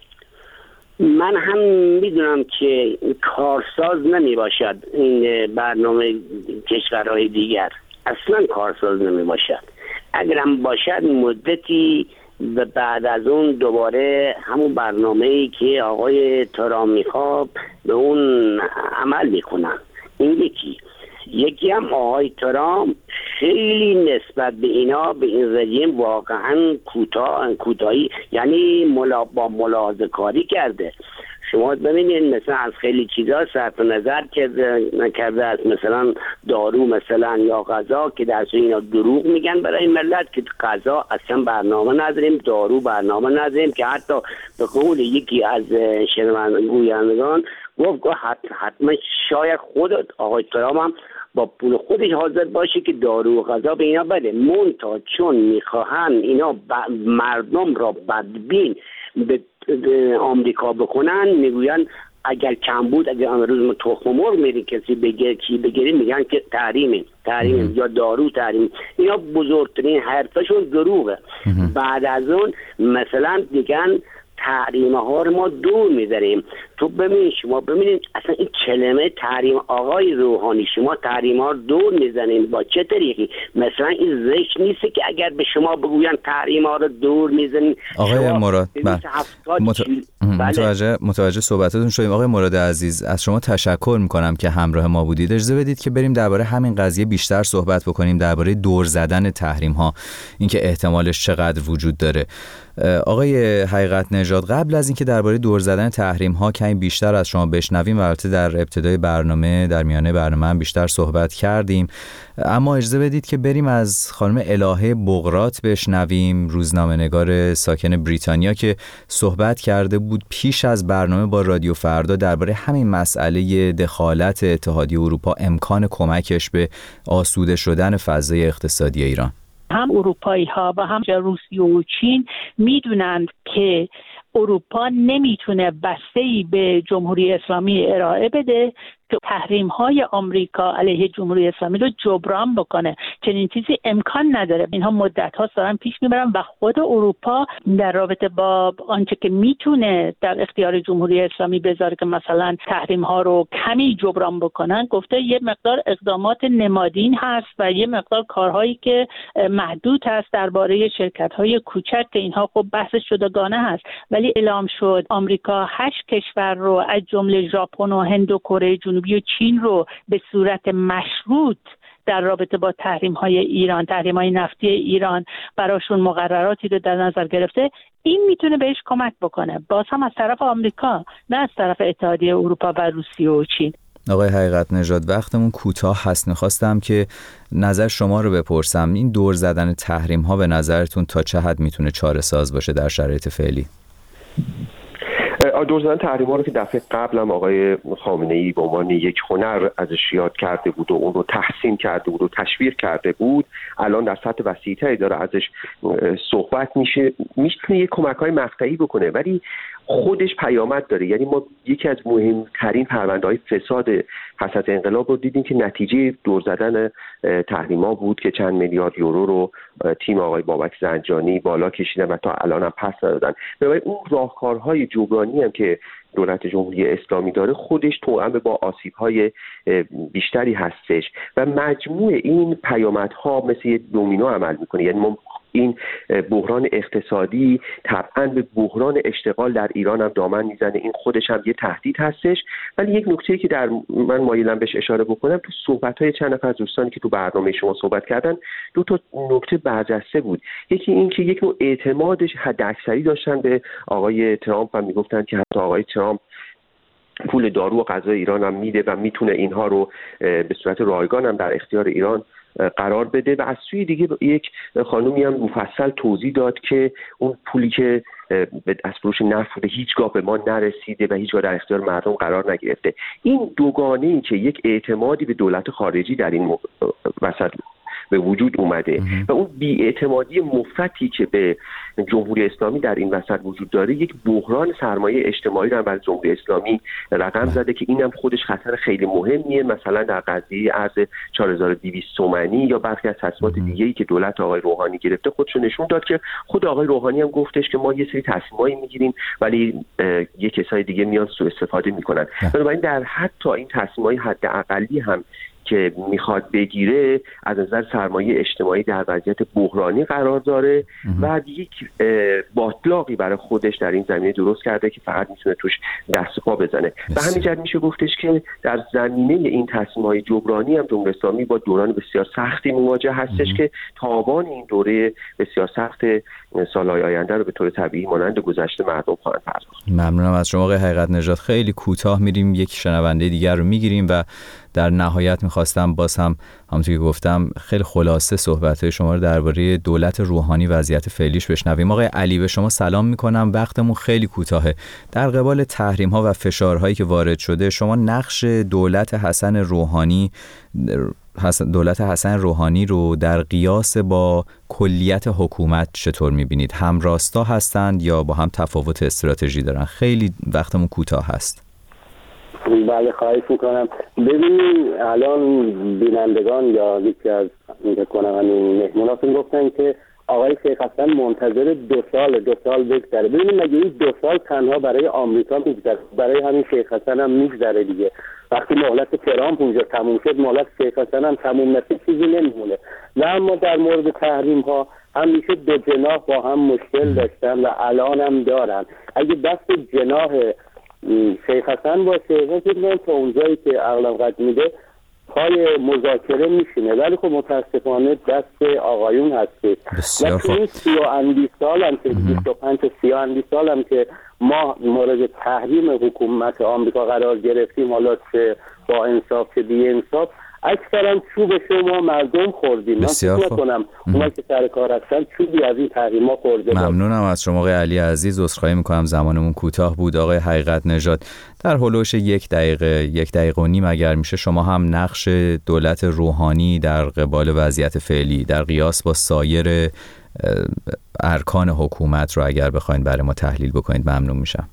Speaker 20: من هم میدونم که کارساز نمی باشد این برنامه کشورهای دیگر، اصلا کارساز نمی باشد. اگرم باشد مدتی بعد از اون دوباره همون برنامه‌ای که آقای ترامپ میخواد به اون عمل میکنن. این یکی یکی هم آقای ترامپ خیلی نسبت به اینا، به این رژیم واقعا کوتاه کوتاهی یعنی ملا با ملاحظه کاری کرده. شما ببینید مثلا از خیلی چیزا صرف نظر کرده است، مثلا دارو مثلا یا غذا که در سوی اینا دروغ میگن برای ملت که غذا اصلا برنامه نداریم، دارو برنامه نداریم، که حتی به قول یکی از شنوندگان گفت حتما شاید خودت آقای ترامپ هم با پول خودش حاضر باشه که دارو و غذا به اینا بده، منتها چون میخواهن اینا مردم را بدبین به آمریکا بکنن، میگوین اگر کم بود، اگر امروز تخم مرغ میری کسی بگیره چی بگیری، میگن که تحریم تحریم یا دارو تحریم. اینا بزرگترین حرفشون دروغه. بعد از اون مثلا دیگن تحریم ها رو ما دور میذاریم. تو ببین شما ببینید اصلا این کلمه تحریم، آقای روحانی شما تحریم ها رو دور میزنین با چه طریقی؟ مثلا این زشت نیست که اگر به شما بگوین تحریم ها رو دور میزنین.
Speaker 5: آقای مراد مت... متوجه متوجه صحبتاتون شدیم. آقای مراد عزیز، از شما تشکر میکنم که همراه ما بودید. اجازه بدید که بریم درباره همین قضیه بیشتر صحبت بکنیم، درباره دور زدن تحریم ها، اینکه احتمالش چقدر وجود داره. آقای حقیقت نژاد، قبل از اینکه درباره دور زدن تحریم ها کمی بیشتر از شما بشنویم، البته در ابتدای برنامه در میانه برنامه هم بیشتر صحبت کردیم، اما اجازه بدید که بریم از خانم الهه بقراط بشنویم، روزنامه‌نگار ساکن بریتانیا، که صحبت کرده بود پیش از برنامه با رادیو فردا درباره همین مسئله دخالت اتحادیه اروپا، امکان کمکش به آسوده شدن فضای اقتصادی ایران.
Speaker 21: هم اروپایی ها و هم روسیه و چین میدونند که اروپا نمیتونه بسته‌ای به جمهوری اسلامی ارائه بده که تحریم‌های آمریکا علیه جمهوری اسلامی رو جبران بکنه. چنین چیزی امکان نداره. اینها مدت‌ها دارن پیش میبرن و خود اروپا در رابطه با آنچه که میتونه در اختیار جمهوری اسلامی بذاره که مثلا تحریم‌ها رو کمی جبران بکنن، گفته یه مقدار اقدامات نمادین هست و یه مقدار کارهایی که محدود هست درباره شرکت‌های کوچک که اینها خب بحث جداگانه هست. ولی اعلام شد آمریکا هشت کشور رو از جمله ژاپن و هند و کره جنوبی و چین رو به صورت مشروط در رابطه با تحریم‌های ایران، تحریم‌های نفتی ایران براشون مقرراتی رو در نظر گرفته. این میتونه بهش کمک بکنه، باز هم از طرف آمریکا، نه از طرف اتحادیه اروپا و روسیه و چین.
Speaker 5: آقای حقیقت نژاد، وقتمون کوتاه هست، می‌خواستم که نظر شما رو بپرسم. این دور زدن تحریم‌ها به نظرتون تا چه حد میتونه چاره ساز باشه در شرایط فعلی؟
Speaker 6: دور زدن تحریم‌ها رو که دفعه قبل هم آقای خامنه‌ای به عنوان یک هنر ازش یاد کرده بود و اون رو تحسین کرده بود و تشویق کرده بود، الان در سطح وسیع‌تری داره ازش صحبت میشه. میتونه یک کمک‌های مقطعی بکنه، ولی خودش پیامد داره. یعنی ما یکی از مهمترین پرونده‌های فساد پس از انقلاب رو دیدیم که نتیجه دور زدن تحریم‌ها بود که چند میلیارد یورو رو تیم آقای بابک زنجانی بالا کشیدن و تا الان هم پس ندادن. ببینید اون راهکارهای جبرانی هم که دولت جمهوری اسلامی داره خودش توأم با آسیب‌های بیشتری هستش و مجموع این پیامدها مثل یه دومینو عمل میکنه. یعنی ما این بحران اقتصادی طبعاً به بحران اشتغال در ایران هم دامن میزنه، این خودش هم یه تهدید هستش. ولی یک نکته که در من مایلم بهش اشاره بکنم، تو صحبت‌های چند نفر از دوستانی که تو برنامه شما صحبت کردن دو تا نکته برجسته بود. یکی این که یک نوع اعتمادش حداکثری داشتن به آقای ترامپ و میگفتن که حتی آقای ترامپ پول دارو و غذای ایران هم میده و میتونه اینها رو به صورت رایگان هم در اختیار ایران قرار بده. و از سوی دیگه یک خانومی هم مفصل توضیح داد که اون پولی که از فروش نفت به هیچگاه به ما نرسیده و هیچگاه در اختیار مردم قرار نگرفته. این دوگانه‌ای که یک اعتمادی به دولت خارجی در این وسط به وجود اومده و اون بی‌اعتمادی مفرطی که به جمهوری اسلامی در این وسط وجود داره، یک بحران سرمایه اجتماعی رو برای جمهوری اسلامی رقم زده که اینم خودش خطر خیلی مهمیه. مثلا در قضیه ارز چهار هزار و دویست تومانی یا برخی از تصمیمات دیگه‌ای که دولت آقای روحانی گرفته خودش نشون داد که خود آقای روحانی هم گفتش که ما یه سری تصمیمایی میگیریم ولی یک کسای دیگه میان سوء استفاده میکنن. بنابراین در حتی این تصمیمای حداقلی هم که میخواد بگیره از نظر سرمایه اجتماعی در وضعیت بحرانی قرار داره و یک باطلاقی برای خودش در این زمینه درست کرده که فقط میتونه توش دست و پا بزنه. و همین جهت میشه گفتش که در زمینه این تصمیم‌های جبرانی هم جمهوری اسلامی با دوران بسیار سختی مواجه هستش که تاوان این دوره بسیار سخت سالهای آینده رو به طور طبیعی مانند گذشته مردم خواهند پرداخت.
Speaker 5: ممنونم از شما آقای حقیقت نژاد. خیلی کوتاه میریم یک شنونده دیگر رو میگیریم و در نهایت میخواستم باز هم همونطور که گفتم خیلی خلاصه صحبت‌های شما رو درباره دولت روحانی وضعیت فعلیش بشنویم. آقای علی به شما سلام میکنم، وقتمون خیلی کوتاهه. در قبال تحریم‌ها و فشارهایی که وارد شده شما نقش دولت حسن روحانی دولت حسن روحانی رو در قیاس با کلیت حکومت چطور میبینید؟ هم راستا هستند یا با هم تفاوت استراتژی دارن؟ خیلی وقتمون کوتاه هست.
Speaker 1: بله خواهش میکنم. ببینید الان بینندگان یا یکی از کنندگان مهموناتون گفتن که آقای شیخ حسن منتظر دو سال دو سال بگذره. ببینید مگه این دو سال تنها برای آمریکا میگذره؟ برای همین شیخ حسن هم میگذره دیگه. وقتی مهلت ترامپ اونجا تموم شد مهلت شیخ حسن هم تموم نشد چیزی نمیمونه. و اما در مورد تحریم ها همیشه دو جناح با هم مشکل داشتن و الان هم دارن. اگه دست جناح شیخ حسن باشه و فکر تا اونجایی که عقلم قد میده پای مذاکره میشینه، ولی خب متاسفانه دست آقایون هسته. و تو این سی و اندی سال هم که بیست و پنج سی و اندی سال هم که ما مورد تحریم حکومت آمریکا قرار گرفتیم، حالا چه با انصاف چه بی انصاف، اکثرا چوب شما مردم خوردیم. من فکر نکنم اونا که سر کار هستن چوبی از این تحریما خورده.
Speaker 5: ممنونم از شما آقای علی عزیز. عذرخواهی میکنم زمانمون کوتاه بود. آقای حقیقت نژاد در هولوش یک دقیقه یک دقیقه و نیم اگر میشه شما هم نقش دولت روحانی در قبال وضعیت فعلی در قیاس با سایر ارکان حکومت رو اگر بخواید برای ما تحلیل بکنید ممنون میشم.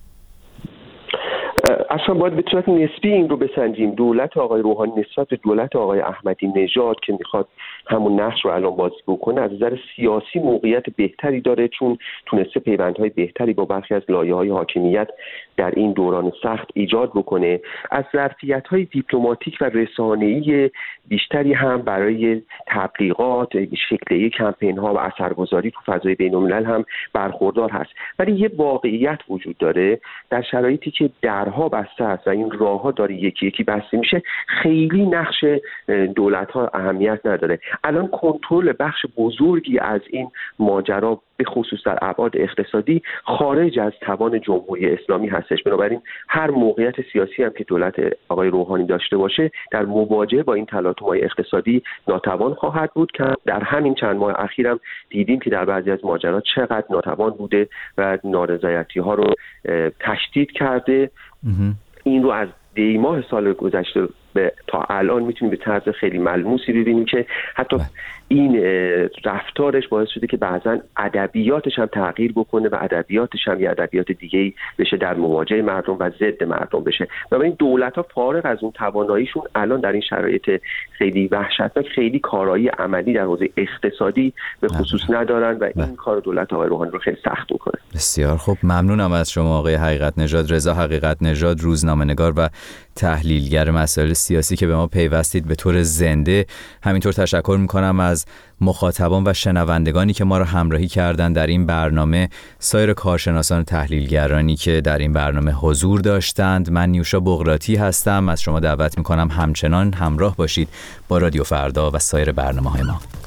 Speaker 6: اصلا باید به صورت نسبی این رو بسنجیم. دولت آقای روحانی نسبت به دولت آقای احمدی نژاد که میخواد همون نقش رو الان بازی بکنه از نظر سیاسی موقعیت بهتری داره، چون تونسته پیوندهای بهتری با برخی از لایه‌های حاکمیت در این دوران سخت ایجاد بکنه. از ظرفیت‌های دیپلماتیک و رسانه‌ای بیشتری هم برای تبلیغات، شکلی کمپین‌ها و اثرگذاری تو فضای بین‌الملل هم برخوردار هست. ولی یه واقعیت وجود داره، در شرایطی که درها بسته است و این راه‌ها داره یکی یکی بسته میشه، خیلی نقش دولت‌ها اهمیت نداره. الان کنترل بخش بزرگی از این ماجرا به خصوص در ابعاد اقتصادی خارج از توان جمهوری اسلامی هستش. بنابراین هر موقعیت سیاسی هم که دولت آقای روحانی داشته باشه در مواجهه با این تلاطم‌های اقتصادی ناتوان خواهد بود که در همین چند ماه اخیر هم دیدیم که در بعضی از ماجرات چقدر ناتوان بوده و نارضایتی‌ها رو تشدید کرده. این رو از دی ماه سال گذشته به تا الان میتونیم به طرز خیلی ملموسی ببینیم که حتی این رفتارش باعث شده که بعضا ادبیاتش هم تغییر بکنه و ادبیاتش هم یه ادبیات دیگه‌ای بشه در مواجهه مردم و ضد مردم بشه. و این دولت‌ها فارغ از اون تواناییشون الان در این شرایط خیلی وحشتناک خیلی کارایی عملی در حوزه اقتصادی به خصوص ندارن و این کار دولت آقای روحانی رو خیلی سخت می‌کنه.
Speaker 5: بسیار خوب، ممنونم از شما آقای حقیقت نژاد، رضا حقیقت نژاد، روزنامه‌نگار و تحلیلگر مسائل سیاسی که به ما پیوستید به طور زنده. همینطور تشکر میکنم از مخاطبان و شنوندگانی که ما را همراهی کردن در این برنامه، سایر کارشناسان و تحلیلگرانی که در این برنامه حضور داشتند. من نیوشا بقراطی هستم، از شما دعوت میکنم همچنان همراه باشید با رادیو فردا و سایر برنامه‌های ما.